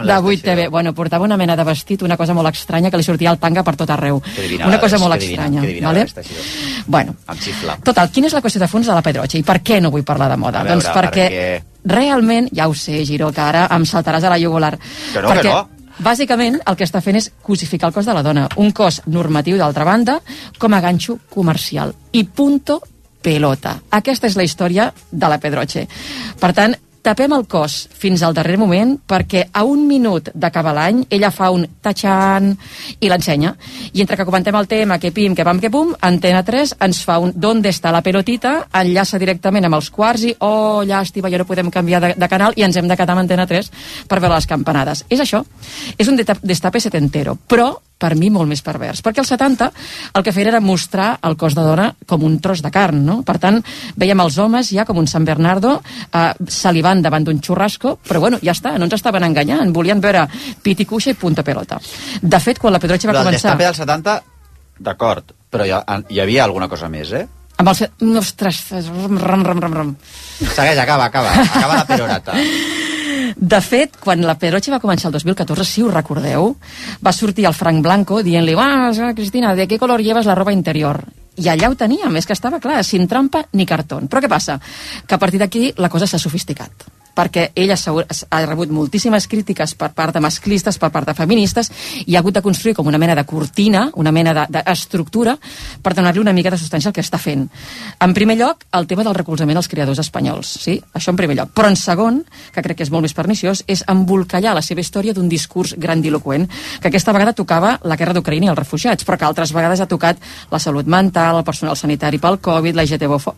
8TV. Bueno, portava una mena de vestit, una cosa molt estranya, que li sortia el tanga per tot arreu. Una cosa molt estranya. Vale? Bueno, total, quina és la qüestió de fons de la Pedroche i per què no vull parlar de moda? Doncs perquè realment, ja ho sé, Giró, que ara em saltaràs a la jugular. Perquè bàsicament el que està fent és cosificar el cos de la dona. Un cos normatiu, d'altra banda, com a ganxo comercial. I punto pelota. Aquesta és la història de la Pedroche. Per tant, tapem el cos fins al darrer moment perquè a 1 minut d'acabar l'any ella fa un tachan i l'ensenya. I entre que comentem el tema, que pim, que pam, que pum, Antena 3 ens fa un ¿dónde está la pelotita?, enllaça directament amb els quarts i oh, llàstima, ja no podem canviar de canal i ens hem de quedar amb Antena 3 per veure les campanades. És això. És un destape setentero, però per mi molt més pervers, perquè als 70 el que feien era mostrar el cos de dona com un tros de carn, no? Per tant, veiem els homes ja com un San Bernardo salivant davant d'un xurrasco, però bueno, ja està, no ens estaven enganyant, volien veure pit i cuixa i punta pelota. De fet, quan la Pedroche va començar... El destape dels 70, d'acord, però hi havia alguna cosa més, Amb el... Ostres, ram. Segueix, acaba la perorata. De fet, quan la Pedroche va començar el 2014, si us recordeu, va sortir el Frank Blanco dient-li, Cristina, ¿de qué color llevas la ropa interior? I allà ho teníem, és que estava clar, sin trampa ni cartón. Però què passa? Que a partir d'aquí la cosa s'ha sofisticat, perquè ella ha rebut moltíssimes crítiques per part de masclistes, per part de feministes, i ha hagut de construir com una mena de cortina, una mena d'estructura, per donar-li una mica de substància al que està fent. En primer lloc, el tema del recolzament als creadors espanyols, sí? Això en primer lloc. Però en segon, que crec que és molt més perniciós, és embolcallar la seva història d'un discurs grandiloquent, que aquesta vegada tocava la guerra d'Ucraïna i els refugiats, però que altres vegades ha tocat la salut mental, el personal sanitari pel Covid, la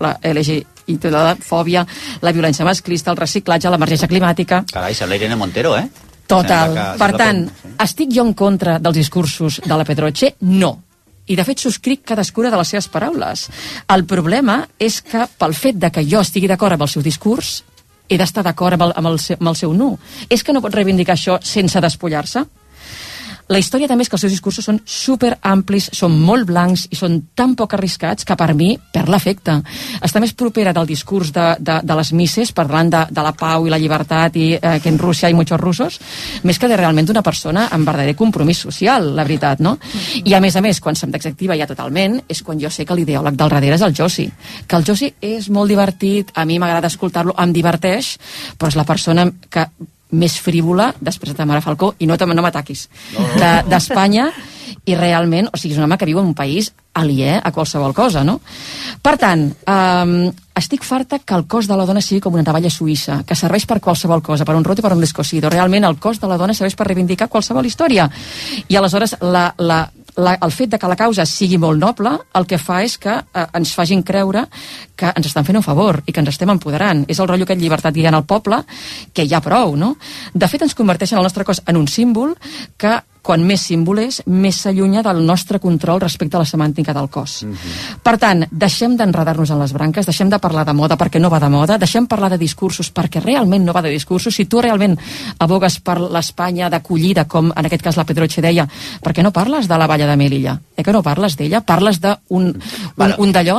LGTB-fòbia, la violència masclista, el reciclatge, l'emergència climàtica... Carai, sembla Irene Montero, eh? Total. Per tant, estic jo en contra dels discursos de la Pedroche? No. I, de fet, subscric cadascuna de les seves paraules. El problema és que, pel fet de que jo estigui d'acord amb el seu discurs, he d'estar d'acord amb el seu no. És que no pot reivindicar això sense despullar-se? La història també és que els seus discursos són super amplis, són molt blancs i són tan poc arriscats que per mi perd l'efecte. Està més propera del discurs de les misses, parlant de la pau i la llibertat i que en Rússia hi ha muchos russos, més que de realment una persona amb verdader compromís social, la veritat, no? I a més, quan se'm desactiva ja totalment, és quan jo sé que l'ideòleg del darrere és el Josi. Que el Josi és molt divertit, a mi m'agrada escoltar-lo, em diverteix, però és la persona que més frívola, després de Tamara Falcó, i no m'ataquis, d'Espanya, i realment, o sigui, és un home que viu en un país aliè a qualsevol cosa, no? Per tant, estic farta que el cos de la dona sigui com una navalla suïssa, que serveix per qualsevol cosa, per un rot i per un descosido. Realment, el cos de la dona serveix per reivindicar qualsevol història. I aleshores, el fet de que la causa sigui molt noble, el que fa és que ens facin creure que ens estan fent un favor i que ens estem empoderant. És el rotllo aquest llibertat guiant al poble, que hi ha prou, no? De fet, ens converteixen el nostre cos en un símbol que, quan més símbol és, més s'allunya del nostre control respecte a la semàntica del cos. Per tant, deixem d'enredar-nos en les branques, deixem de parlar de moda perquè no va de moda, deixem parlar de discursos perquè realment no va de discursos. Si tu realment abogues per l'Espanya d'acollida, com en aquest cas la Pedroche deia, per què no parles de la Valla de Melilla? Que no parles d'ella? Parles d'un d'allò?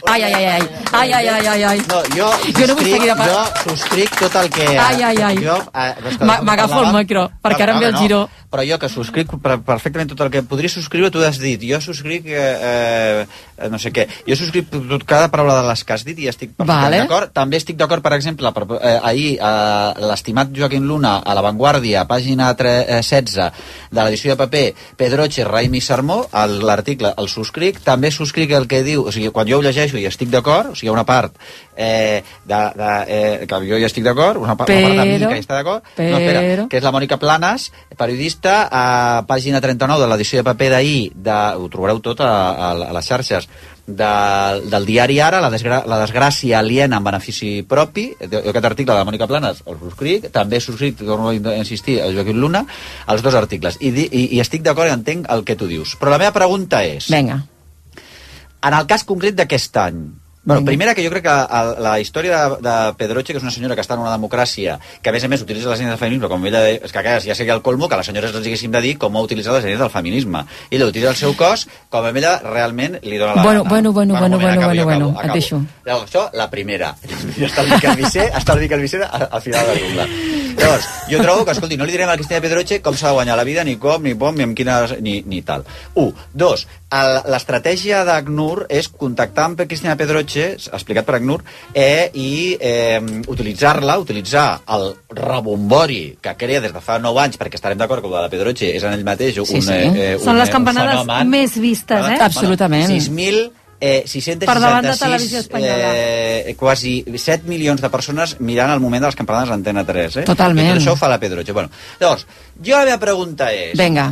Ai. No, jo subscric tot el que... M'agafo el micro, perquè ara em ve el Giró. Però jo que subscric perfectament tot el que podria subscriure, tu has dit. Jo subscric no sé què. Jo subscric cada paraula de les que has dit i estic perfectament d'acord. També estic d'acord, per exemple, ahir l'estimat Joaquim Luna a La Vanguardia, pàgina 16 de l'edició de paper, Pedroche, raïm i sermó, l'article el subscric. També subscric el que diu, o sigui, quan jo ho llegeixo i estic d'acord, o sigui, una part que jo hi estic d'acord, una part de mi que hi està d'acord, que és la Mònica Planas, periodista, a pàgina 39 de l'edició de paper d'ahir, ho trobareu tot a les xarxes, del diari Ara, la desgràcia aliena en benefici propi. Aquest article de la Mònica Planas el subscric, també subscric, torno a insistir, a Joaquim Luna, els dos articles, i estic d'acord i entenc el que tu dius. Però la meva pregunta és, vinga, en el cas concret d'aquest any, primera, que jo crec que la història de Pedroche, que és una senyora que està en una democràcia, que a més utilitza les eines del feminisme, com ella deia, és que ja seria el colmo que les senyores ens diguéssim de dir com ha utilitzat les eines del feminisme. Ella utilitza el seu cos com a ella realment li dona la gana. Bueno, et deixo. Llavors, això, la primera. Estalvi que el Vicent al final de la jungla. Llavors, jo trobo que, escolti, no li direm a Cristina Pedroche com s'ha de guanyar la vida, ni com, ni pom, ni amb quines... ni tal. 1. 2. L'estratègia d'ACNUR és contactar amb Cristina Pedroche, explicat per ACNUR, i utilitzar el rebombori que crea des de fa 9 anys, perquè estarem d'acord que la Pedroche és en ell mateix són les campanades més vistes, absolutament. 666, per davant de Televisió Espanyola. Quasi 7 milions de persones mirant el moment de les campanades a Antena 3. Totalment. I tot això ho fa la Pedroche. Bueno, llavors, jo la meva pregunta és... Vinga.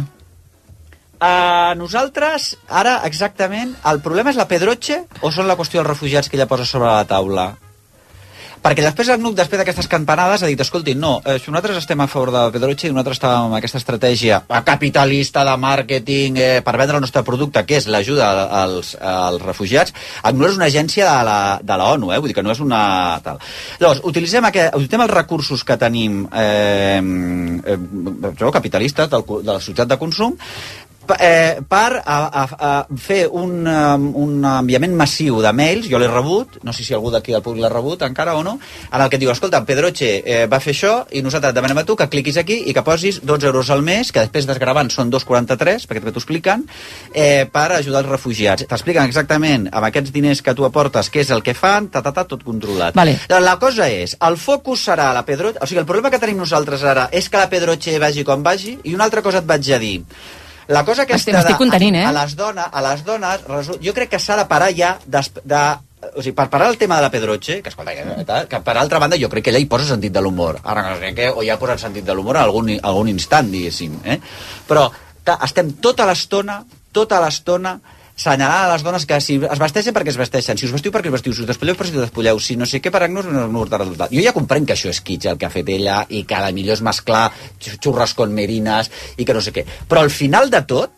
Nosaltres, ara, exactament, el problema és la Pedroche o són la qüestió dels refugiats que ella posa sobre la taula? Perquè després el NUC, després d'aquestes campanades, ha dit, escolti, no, si nosaltres estem a favor de la Pedroche i nosaltres estàvem amb aquesta estratègia capitalista de màrqueting per vendre el nostre producte, que és l'ajuda als refugiats, no és una agència de la ONU, vull dir que no és una... tal. Llavors, utilitzem els recursos que tenim capitalistes de la societat de consum per fer un enviament massiu de mails, jo l'he rebut, no sé si algú d'aquí del públic l'ha rebut encara o no, en el que et diu, escolta, Pedroche va fer això i nosaltres et demanem a tu que cliquis aquí i que posis 12 euros al mes, que després desgravant són 2,43, perquè t'ho expliquen, per ajudar els refugiats. T'expliquen exactament amb aquests diners que tu aportes què és el que fan, tot controlat. Vale. La cosa és, el focus serà la Pedroche, o sigui, el problema que tenim nosaltres ara és que la Pedroche vagi com vagi, i una altra cosa et vaig a dir. La cosa aquesta m'estic contenint, a les dones, jo crec que s'ha de parar ja o sigui, per parar el tema de la Pedroche, que escolta, que per altra banda jo crec que ella hi posa sentit de l'humor. Ara no sé què, o ja ha posat sentit de l'humor en algun instant, diguéssim. Però estem tota l'estona senyalant a les dones que si es vesteixen perquè es vesteixen, si us vestiu perquè us vestiu, si us despulleu perquè us despulleu, si no sé què per ACNUR, jo ja comprenc que això és kitsch el que ha fet ella i que a la millor és mesclar xurres con merinas i que no sé què, però al final de tot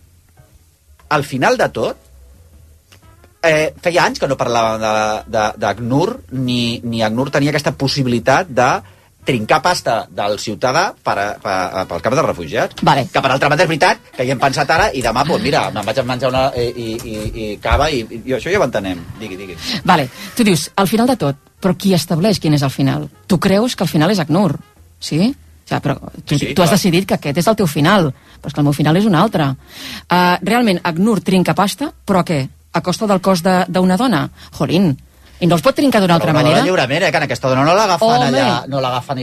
feia anys que no parlàvem d'ACNUR ni ACNUR tenia aquesta possibilitat de trincar pasta del ciutadà pel cap dels refugiats. Vale. Que per altra banda és veritat que hi hem pensat ara i demà, doncs mira, me'n vaig a menjar una i cava i això ja ho entenem. Digui. Vale, tu dius, al final de tot, però qui estableix quin és el final? Tu creus que el final és ACNUR, sí? O sigui, però tu has decidit que aquest és el teu final, però és que el meu final és un altre. Realment, ACNUR trinca pasta, però què? A costa del cos d'una dona? Jolín, i no els pot trincar d'una altra manera? Lliurement, que en aquesta dona no l'agafen allà, no l'agafen i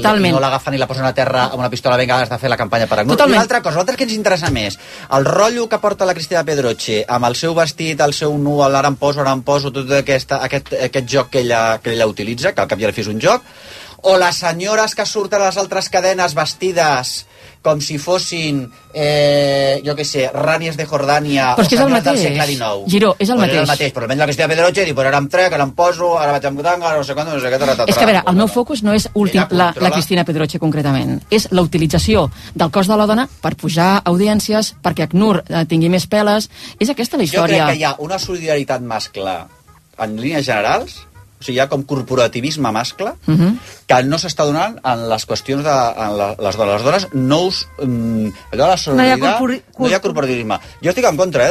la posen a terra amb una pistola, vinga, has de fer la campanya per ACNUR. I una altra cosa, l'altre que ens interessa més, el rotllo que porta la Cristina Pedroche, amb el seu vestit, el seu nu, ara em poso, tot aquest joc que ella utilitza, que al cap i a la fi és un joc, o les senyores que surten a les altres cadenes vestides com si fossin, jo què sé, rànies de Jordània o senyors del segle XIX. Giró, és el mateix. És el mateix, però almenys la Cristina Pedroche diu, ara em trec, ara em poso, ara vaig amb butanga, no sé quant, no sé què... És que a veure, el meu focus no és la Cristina Pedroche concretament, és la utilització del cos de la dona per pujar audiències, perquè ACNUR tingui més peles, és aquesta la història. Jo crec que hi ha una solidaritat mascle en línies generals, o sigui, hi ha com corporativisme mascle que no s'està donant en les qüestions de les dones. Les dones allò de la solidaritat, no hi ha corporativisme. Jo estic en contra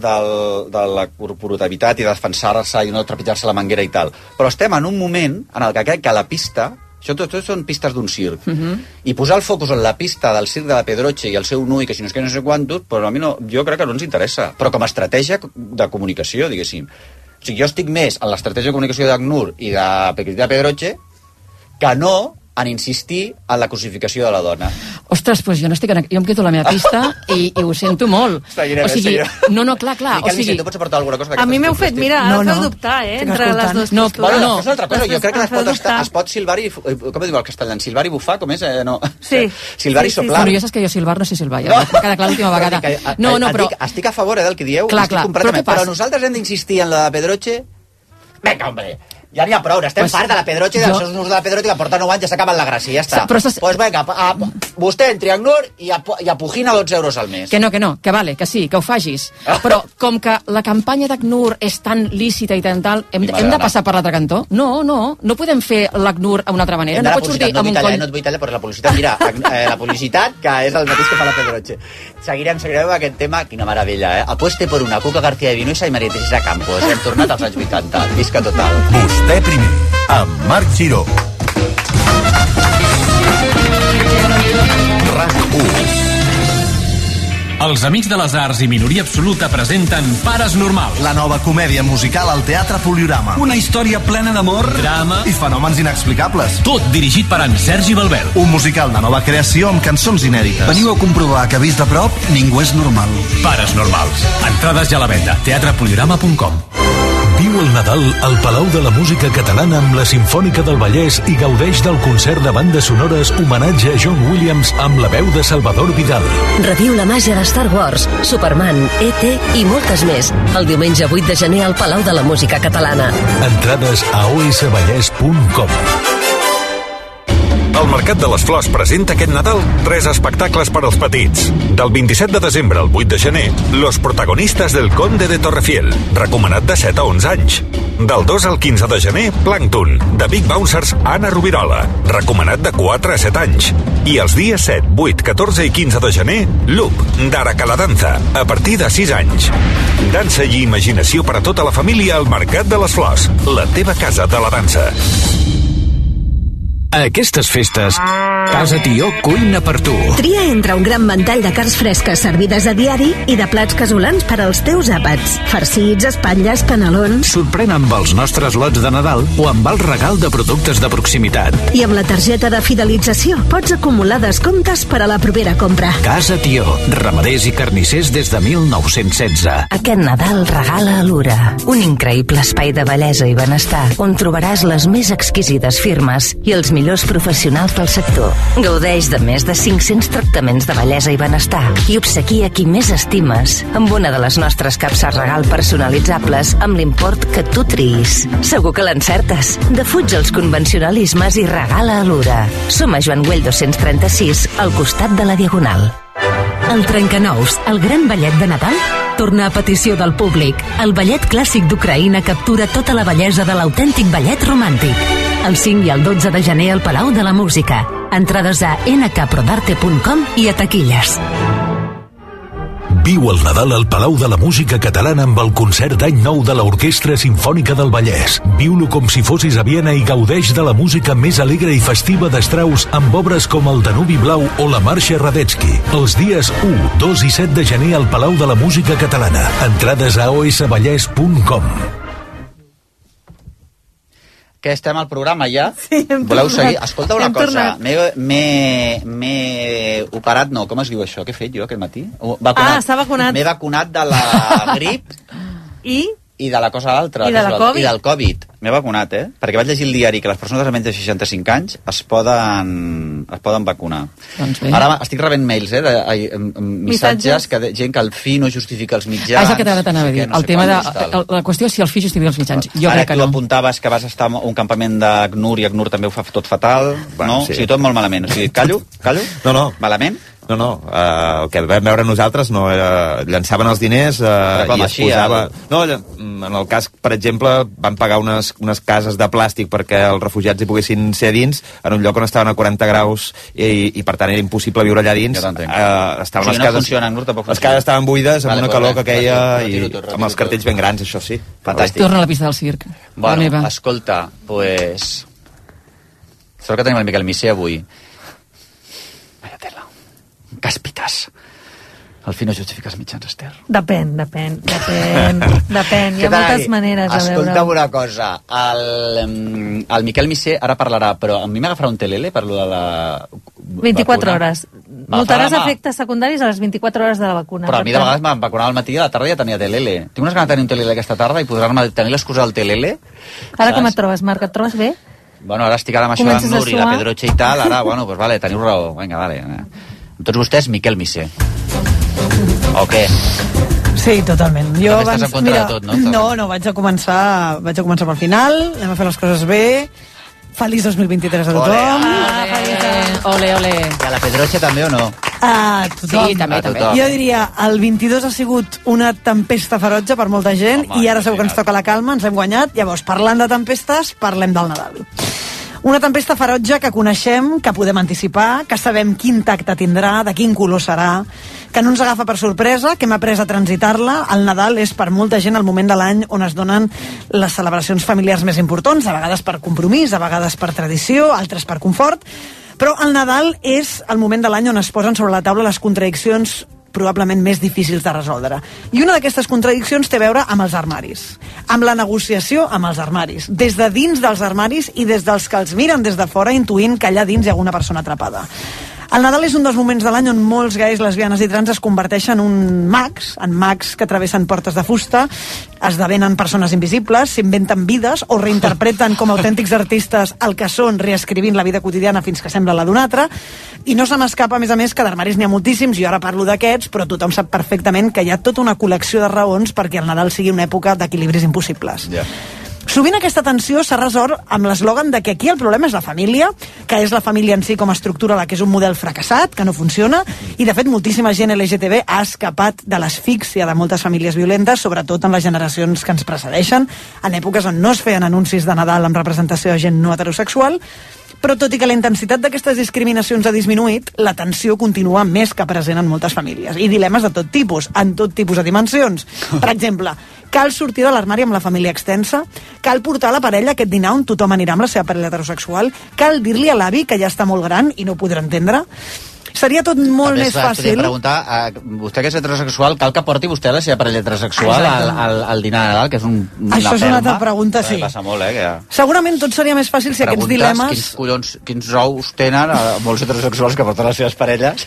de la corporativitat i de defensar-se i no trepitjar-se la manguera i tal, però estem en un moment en el que crec que la pista, això tot són pistes d'un circ, i posar el focus en la pista del circ de la Pedroche i el seu nu i que si no és que no sé quantos, però a mi jo crec que no ens interessa, però com a estratègia de comunicació, diguéssim. O sigui, jo estic més en l'estratègia de comunicació d'ACNUR i de Cristina Pedroche que no en insistir en la crucificació de la dona. Ostres, doncs jo no estic... Jo em quedo a la meva pista i ho sento molt. O sigui, no, clar. O sigui, tu pots aportar alguna cosa? A mi m'heu fet, mira, ara feu dubtar, entre les dues postures. Bueno, és una altra cosa, jo crec que es pot silbar i... Com diu el castellà? Silbar i bufar, com és? No. Sí. Silbar i soplar. Bueno, jo saps que jo silbar no sé silbar, ja m'ha quedat clar l'última vegada. No, però... Estic a favor del que dieu, estic completament, però nosaltres hem d'insistir en la de Pedroche. Vinga, hombre, ja n'hi ha prou, estem farts de la Pedroche, dels seus nus de la Pedroche, que porta 9 anys, ja s'acaben la gràcia, ja està. Doncs vinga, vostè entri a ACNUR i apugina 12 euros al mes. Que vale, que sí, que ho facis. Però com que la campanya d'ACNUR és tan lícita i tan tal, hem de passar per l'altre cantó? No podem fer l'ACNUR d'una altra manera. No pot sortir amb un coll... No et vull tallar, però la publicitat, mira, la publicitat, que és el mateix que fa la Pedroche. Seguirem amb aquest tema, quina meravella, Apueste por una Cuca García de Vinuesa i María Teresa Campos. Hem tornat als anys 80. Visca total. Vostè primer, amb Marc Giró. RAC 1. Els Amics de les Arts i Minoria Absoluta presenten Pares Normals. La nova comèdia musical al Teatre Poliorama. Una història plena d'amor, drama i fenòmens inexplicables. Tot dirigit per en Sergi Balbert. Un musical de nova creació amb cançons inèdites. Veniu a comprovar que vist de prop ningú és normal. Pares Normals. Entrades ja a la venda. teatrepoliorama.com. Viu el Nadal al Palau de la Música Catalana amb la Simfònica del Vallès i gaudeix del concert de bandes sonores homenatge a John Williams amb la veu de Salvador Vidal. Reviu la màgia de Star Wars, Superman, E.T. i moltes més. El diumenge 8 de gener al Palau de la Música Catalana. Entrades a osvallès.com. El Mercat de les Flors presenta aquest Nadal 3 espectacles per als petits. Del 27 de desembre al 8 de gener, Los protagonistas del Conde de Torrefiel, recomanat de 7 a 11 anys. Del 2 al 15 de gener, Plàncton, de Big Bouncers, Anna Rubirola, recomanat de 4 a 7 anys. I els dies 7, 8, 14 i 15 de gener, Loop, d'Ara que la danza, a partir de 6 anys. Dansa i imaginació per a tota la família al Mercat de les Flors, la teva casa de la dansa. A aquestes festes, Casa Tió cuina per tu. Tria entre un gran ventall de carns fresques servides a diari i de plats casolans per als teus àpats. Farcits, espatlles, canelons... Sorprèn amb els nostres lots de Nadal o amb el regal de productes de proximitat. I amb la targeta de fidelització pots acumular descomptes per a la propera compra. Casa Tió, ramaders i carnissers des de 1916. Aquest Nadal regala a l'Ura, un increïble espai de bellesa i benestar on trobaràs les més exquisides firmes i els millors professionals del sector. Gaudeix de més de 500 tractaments de bellesa i benestar i obsequia qui més estimes amb una de les nostres capses regal personalitzables amb l'import que tu triïs. Segur que l'encertes. Defuig els convencionalismes i regala a l'Ura. Som a Joan Güell 236, al costat de la Diagonal. El Trencanous, el gran ballet de Nadal, torna a petició del públic. El ballet clàssic d'Ucraïna captura tota la bellesa de l'autèntic ballet romàntic. El 5 i el 12 de gener al Palau de la Música. Entrades a nkprodarte.com i a taquilles. Viu el Nadal al Palau de la Música Catalana amb el concert d'any nou de l'Orquestra Simfònica del Vallès. Viu-lo com si fossis a Viena i gaudeix de la música més alegre i festiva d'Strauss amb obres com el Danubi Blau o la Marxa Radetzky. Els dies 1, 2 i 7 de gener al Palau de la Música Catalana. Entrades a osvallès.com. Que estem al programa ja? Sí, voleu seguir? Escolta una cosa, m'he operat, no, com es diu això? Què he fet jo aquest matí? Està vacunat. M'he vacunat de la grip i de la cosa l'altra. I de la Covid. I del Covid. M'he vacunat, perquè vaig llegir el diari que les persones de menys de 65 anys es poden vacunar. Doncs bé. Ara estic rebent mails, missatges, gent que el fi no justifica els mitjans. És el que t'anava a dir. El tema de la qüestió és si el fi justifica els mitjans. Jo ara crec que tu no. apuntaves que vas estar a un campament d'ACNUR i ACNUR també ho fa tot fatal, no? Sí. O sigui, tot molt malament. O sigui, callo? No. Malament? No, el que vam veure nosaltres no era... llançaven els diners i es posava... No, en el cas, per exemple, van pagar unes cases de plàstic perquè els refugiats hi poguessin ser dins, en un lloc on estaven a 40 graus i per tant era impossible viure allà dins. Estaven les cases... Les cases estaven buides, amb una calor que queia i amb els cartells ben grans, això sí. Fantàstic. Torna a la pista del circ. Bueno, escolta, pues... Sort que tenim el Miquel Missé avui. Càspites. Al fi no justifica els mitjans, Esther. Depèn. Hi ha moltes maneres de veure. Escolta'm una cosa. El Miquel Missé ara parlarà, però a mi m'agafarà un telele per lo de la... 24 hores. Notaràs efectes secundaris a les 24 hores de la vacuna. Però a mi de vegades m'han vacunat al matí i a la tarda ja tenia telele. Tinc unes ganes de tenir un telele aquesta tarda i podrà tenir l'excusa del telele. Ara com et trobes, Marc? Et trobes bé? Bueno, ara estic amb això de Nur i la Pedroche i tal. Ara, bueno, pues vale, teniu raó. Vinga, vale. Amb tots vostès, Miquel Missé. O què? Sí, totalment. Jo també estàs en contra de tot, no? No, vaig a començar pel final, anem a fer les coses bé. Feliç 2023 a tothom. Ole. I a la Pedroche també o no? A tothom. Sí, també. Jo diria, el 22 ha sigut una tempesta ferotge per molta gent i ara segur que ens toca la calma, ens hem guanyat. Llavors, parlant de tempestes, parlem del Nadal. Una tempesta ferotge que coneixem, que podem anticipar, que sabem quin tacte tindrà, de quin color serà, que no ens agafa per sorpresa, que hem après a transitar-la. El Nadal és per molta gent el moment de l'any on es donen les celebracions familiars més importants, a vegades per compromís, a vegades per tradició, altres per confort, però el Nadal és el moment de l'any on es posen sobre la taula les contradiccions probablement més difícils de resoldre. I una d'aquestes contradiccions té a veure amb els armaris, amb la negociació amb els armaris, des de dins dels armaris i des dels que els miren des de fora intuint que allà dins hi ha alguna persona atrapada. El Nadal és un dels moments de l'any on molts gais, lesbianes i trans es converteixen en mags que travessen portes de fusta, esdevenen persones invisibles, s'inventen vides o reinterpreten com autèntics artistes el que són, reescrivint la vida quotidiana fins que sembla la d'un altre. I no se m'escapa, a més, que d'armaris n'hi ha moltíssims, jo ara parlo d'aquests, però tothom sap perfectament que hi ha tota una col·lecció de raons perquè el Nadal sigui una època d'equilibris impossibles. Sovint aquesta tensió s'ha resolt amb l'eslògan de que aquí el problema és la família, que és la família en si com a estructura la que és un model fracassat, que no funciona, i de fet moltíssima gent LGTB ha escapat de l'asfíxia de moltes famílies violentes, sobretot en les generacions que ens precedeixen, en èpoques on no es feien anuncis de Nadal amb representació de gent no heterosexual. Però tot i que la intensitat d'aquestes discriminacions ha disminuït, la tensió continua més que present en moltes famílies. I dilemes de tot tipus, en tot tipus de dimensions. Per exemple, cal sortir de l'armari amb la família extensa? Cal portar la parella a aquest dinar on tothom anirà amb la seva parella heterosexual? Cal dir-li a l'avi que ja està molt gran i no ho podrà entendre? Seria tot molt més fàcil. Preguntar, vostè que és heterosexual, cal que porti vostè la seva parella heterosexual al dinar de Nadal, que és Això és una altra pregunta, sí. Passa molt, que... Segurament tot seria més fàcil si aquests dilemes... Quins ous tenen molts heterosexuals que porten les seves parelles?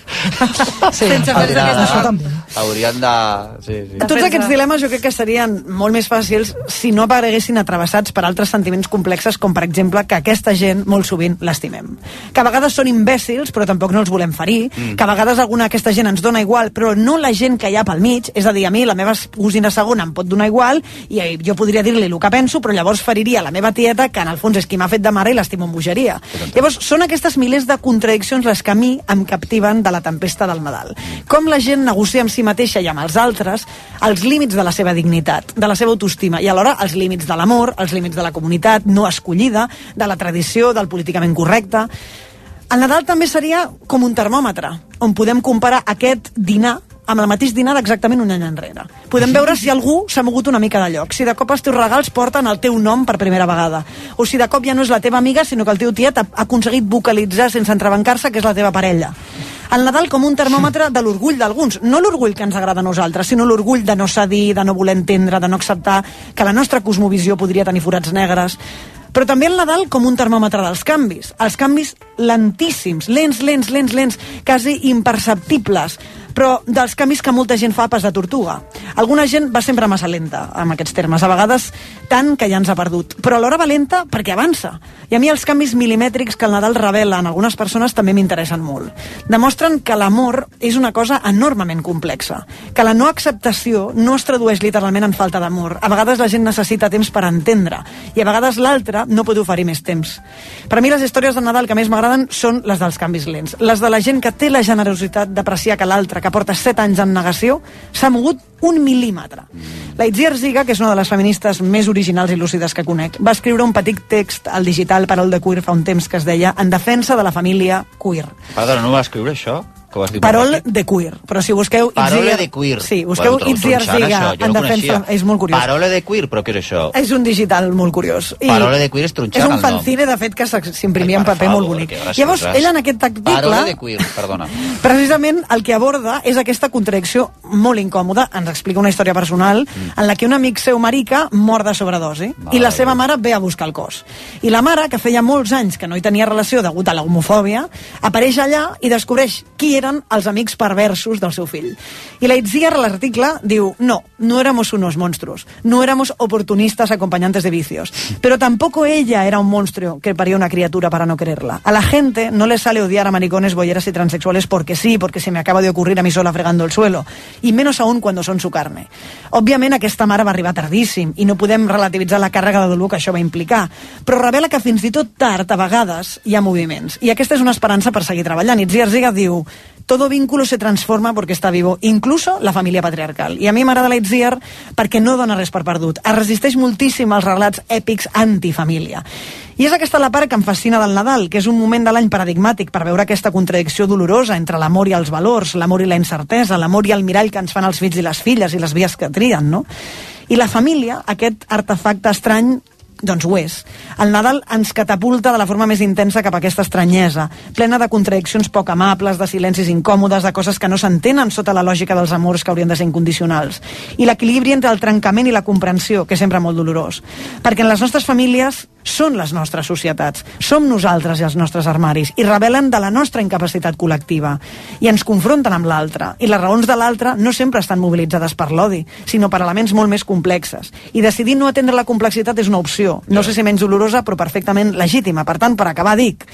Sí, sense fer això també. Haurien de... Sí. Tots aquests dilemes jo crec que serien molt més fàcils si no apareguessin atravessats per altres sentiments complexes, com per exemple que aquesta gent molt sovint l'estimem. Que a vegades són imbècils, però tampoc no els volem ferir, que a vegades alguna d'aquesta gent ens dona igual, però no la gent que hi ha pel mig, és a dir, a mi la meva cosina segona em pot donar igual i jo podria dir-li el que penso, però llavors feriria la meva tieta, que en el fons és qui m'ha fet de mare i l'estimo amb bogeria. Llavors són aquestes milers de contradiccions les que a mi em captiven de la tempesta del Nadal. Com la gent negocia amb si mateixa i amb els altres els límits de la seva dignitat, de la seva autoestima, i alhora els límits de l'amor, els límits de la comunitat no escollida, de la tradició, del políticament correcte. El Nadal també seria com un termòmetre, on podem comparar aquest dinar amb el mateix dinar d'exactament un any enrere. Podem veure si algú s'ha mogut una mica de lloc, si de cop els teus regals porten el teu nom per primera vegada, o si de cop ja no és la teva amiga, sinó que el teu tiet ha aconseguit vocalitzar sense entrebancar-se que és la teva parella. El Nadal com un termòmetre de l'orgull d'alguns, no l'orgull que ens agrada a nosaltres, sinó l'orgull de no cedir, de no voler entendre, de no acceptar que la nostra cosmovisió podria tenir forats negres. Però també el Nadal com un termòmetre dels canvis. Els canvis lentíssims, lents, quasi imperceptibles, però dels canvis que molta gent fa a pas de tortuga. Alguna gent va sempre massa lenta amb aquests termes, a vegades tant que ja ens ha perdut, però alhora va lenta perquè avança. I a mi els canvis milimètrics que el Nadal revela en algunes persones també m'interessen molt. Demostren que l'amor és una cosa enormement complexa, que la no acceptació no es tradueix literalment en falta d'amor. A vegades la gent necessita temps per entendre, i a vegades l'altre no pot oferir més temps. Per a mi les històries de Nadal que més m'agraden són les dels canvis lents, les de la gent que té la generositat d'apreciar que l'altre, que porta 7 anys en negació, s'ha mogut 1 mil·límetre. La Itziar Ziga, que és una de les feministes més originals i lúcides que conec, va escriure un petit text al digital Parole de Queer fa un temps que es deia En defensa de la família queer. Perdona, no va escriure això? Parole de Queer, però si busqueu Parole de Queer. Sí, busqueu Itziar Ziga en defensa, és molt curiós. Parole de Queer, però què és això? És un digital molt curiós. Parole de Queer és tronxant el nom. És un fanzine, de fet, que s'imprimia en paper molt bonic. Llavors, ell en aquest article... Parole de Queer, perdona. Precisament el que aborda és aquesta contradicció molt incòmoda. Ens explica una història personal en la que un amic seu marica mor de sobredosi i la seva mare ve a buscar el cos. I la mare, que feia molts anys que no hi tenia relació degut a la homofòbia, apareix allà i descobreix qui eren els amics perversos del seu fill. I la Itziar, a l'article, diu no éramos unos monstruos, no éramos oportunistas acompañantes de vicios, pero tampoco ella era un monstruo que paría una criatura para no quererla. A la gente no le sale odiar a maricones, bolleras y transexuales porque sí, porque se me acaba de ocurrir a mi sola fregando el suelo, y menos aún cuando son su carne. Òbviament, aquesta mare va arribar tardíssim i no podem relativitzar la càrrega de dolor que això va implicar, però revela que fins i tot tard, a vegades, hi ha moviments. I aquesta és una esperança per seguir treballant. Itziar Ziga diu: todo vínculo se transforma porque está vivo, incluso la família patriarcal. I a mi m'agrada la Itziar perquè no dona res per perdut. Es resisteix moltíssim als relats èpics antifamília. I és aquesta la part que em fascina del Nadal, que és un moment de l'any paradigmàtic per veure aquesta contradicció dolorosa entre l'amor i els valors, l'amor i la incertesa, l'amor i el mirall que ens fan els fills i les filles i les vies que trien, no? I la família, aquest artefacte estrany, doncs ho és. El Nadal ens catapulta de la forma més intensa cap a aquesta estranyesa, plena de contradiccions poc amables, de silencis incòmodes, de coses que no s'entenen sota la lògica dels amors que haurien de ser incondicionals. I l'equilibri entre el trencament i la comprensió, que és sempre molt dolorós. Perquè en les nostres famílies són les nostres societats, som nosaltres i els nostres armaris, i revelen de la nostra incapacitat col·lectiva, i ens confronten amb l'altre, i les raons de l'altre no sempre estan mobilitzades per l'odi, sinó per elements molt més complexes, i decidir no atendre la complexitat és una opció, no sé si menys dolorosa, però perfectament legítima. Per tant, per acabar, dic,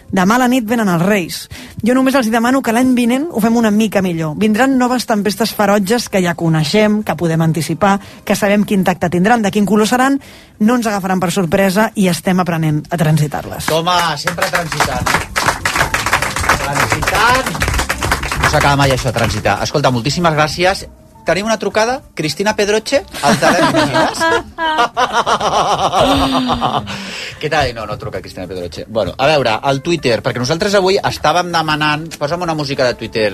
Demà a la nit venen els Reis. Jo només els demano que l'any vinent ho fem una mica millor. Vindran noves tempestes ferotges que ja coneixem, que podem anticipar, que sabem quin tacte tindran, de quin color seran, no ens agafaran per sorpresa i estem aprenent a transitar-les. Toma, sempre transitant. Transitant! No s'acaba mai això, transitar. Escolta, moltíssimes gràcies. Tenim una trucada? Cristina Pedroche? Al telèfon, imagines? Què tal? No truca Cristina Pedroche. Bueno, a veure, al Twitter, perquè nosaltres avui estàvem demanant... Posa'm una música de Twitter,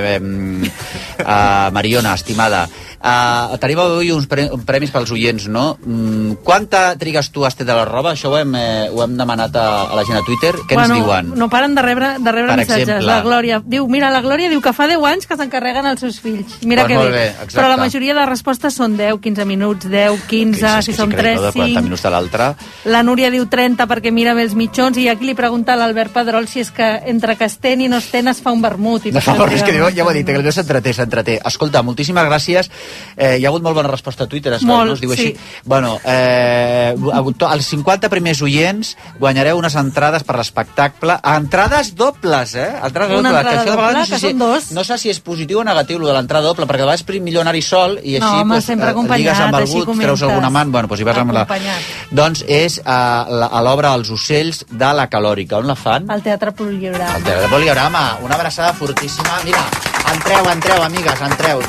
Mariona, estimada. Tenim avui uns premis pels oients, no? Quanta trigues tu a estendre la roba? Això ho hem demanat a la gent a Twitter. Què ens diuen? No paren de rebre missatges. Exemple. La Glòria diu, la Glòria diu que fa 10 anys que s'encarreguen els seus fills. Mira pues que bé. Exacte. Però la majoria de respostes són 10, 15 minuts, 10, 15, si són 3, 5... 40 minuts de l'altre. La Núria diu 30 perquè mira bé els mitjons, i aquí li pregunta a l'Albert Pedrol si és que entre que es ten i no es ten es fa un vermut. No fa és que ja ho he dit, que el meu s'entreté. Escolta, moltíssimes gràcies. Hi ha hagut molt bona resposta a Twitter, molt, no es diu sí. Així. Bueno, els 50 primers oients guanyareu unes entrades per l'espectacle. Entrades dobles, Una entrada doble, que són dos. No sé si és positiu o negatiu, lo de l'entrada doble, perquè a vegades millor anar-hi sol i així lligues amb algú, treus alguna man, hi vas amb la... Doncs és a l'obra Els ocells de la Calòrica. On la fan? Al Teatre Poliorama. Al Teatre Poliorama. Una abraçada fortíssima. Mira, entreu, amigues, entreu.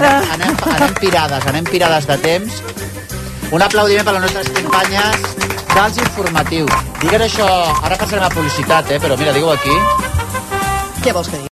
Anem pirades de temps. Un aplaudiment per les nostres companyes dels informatius. Digues això, ara passarem a publicitat, però mira, digue-ho aquí. Què vols que digui?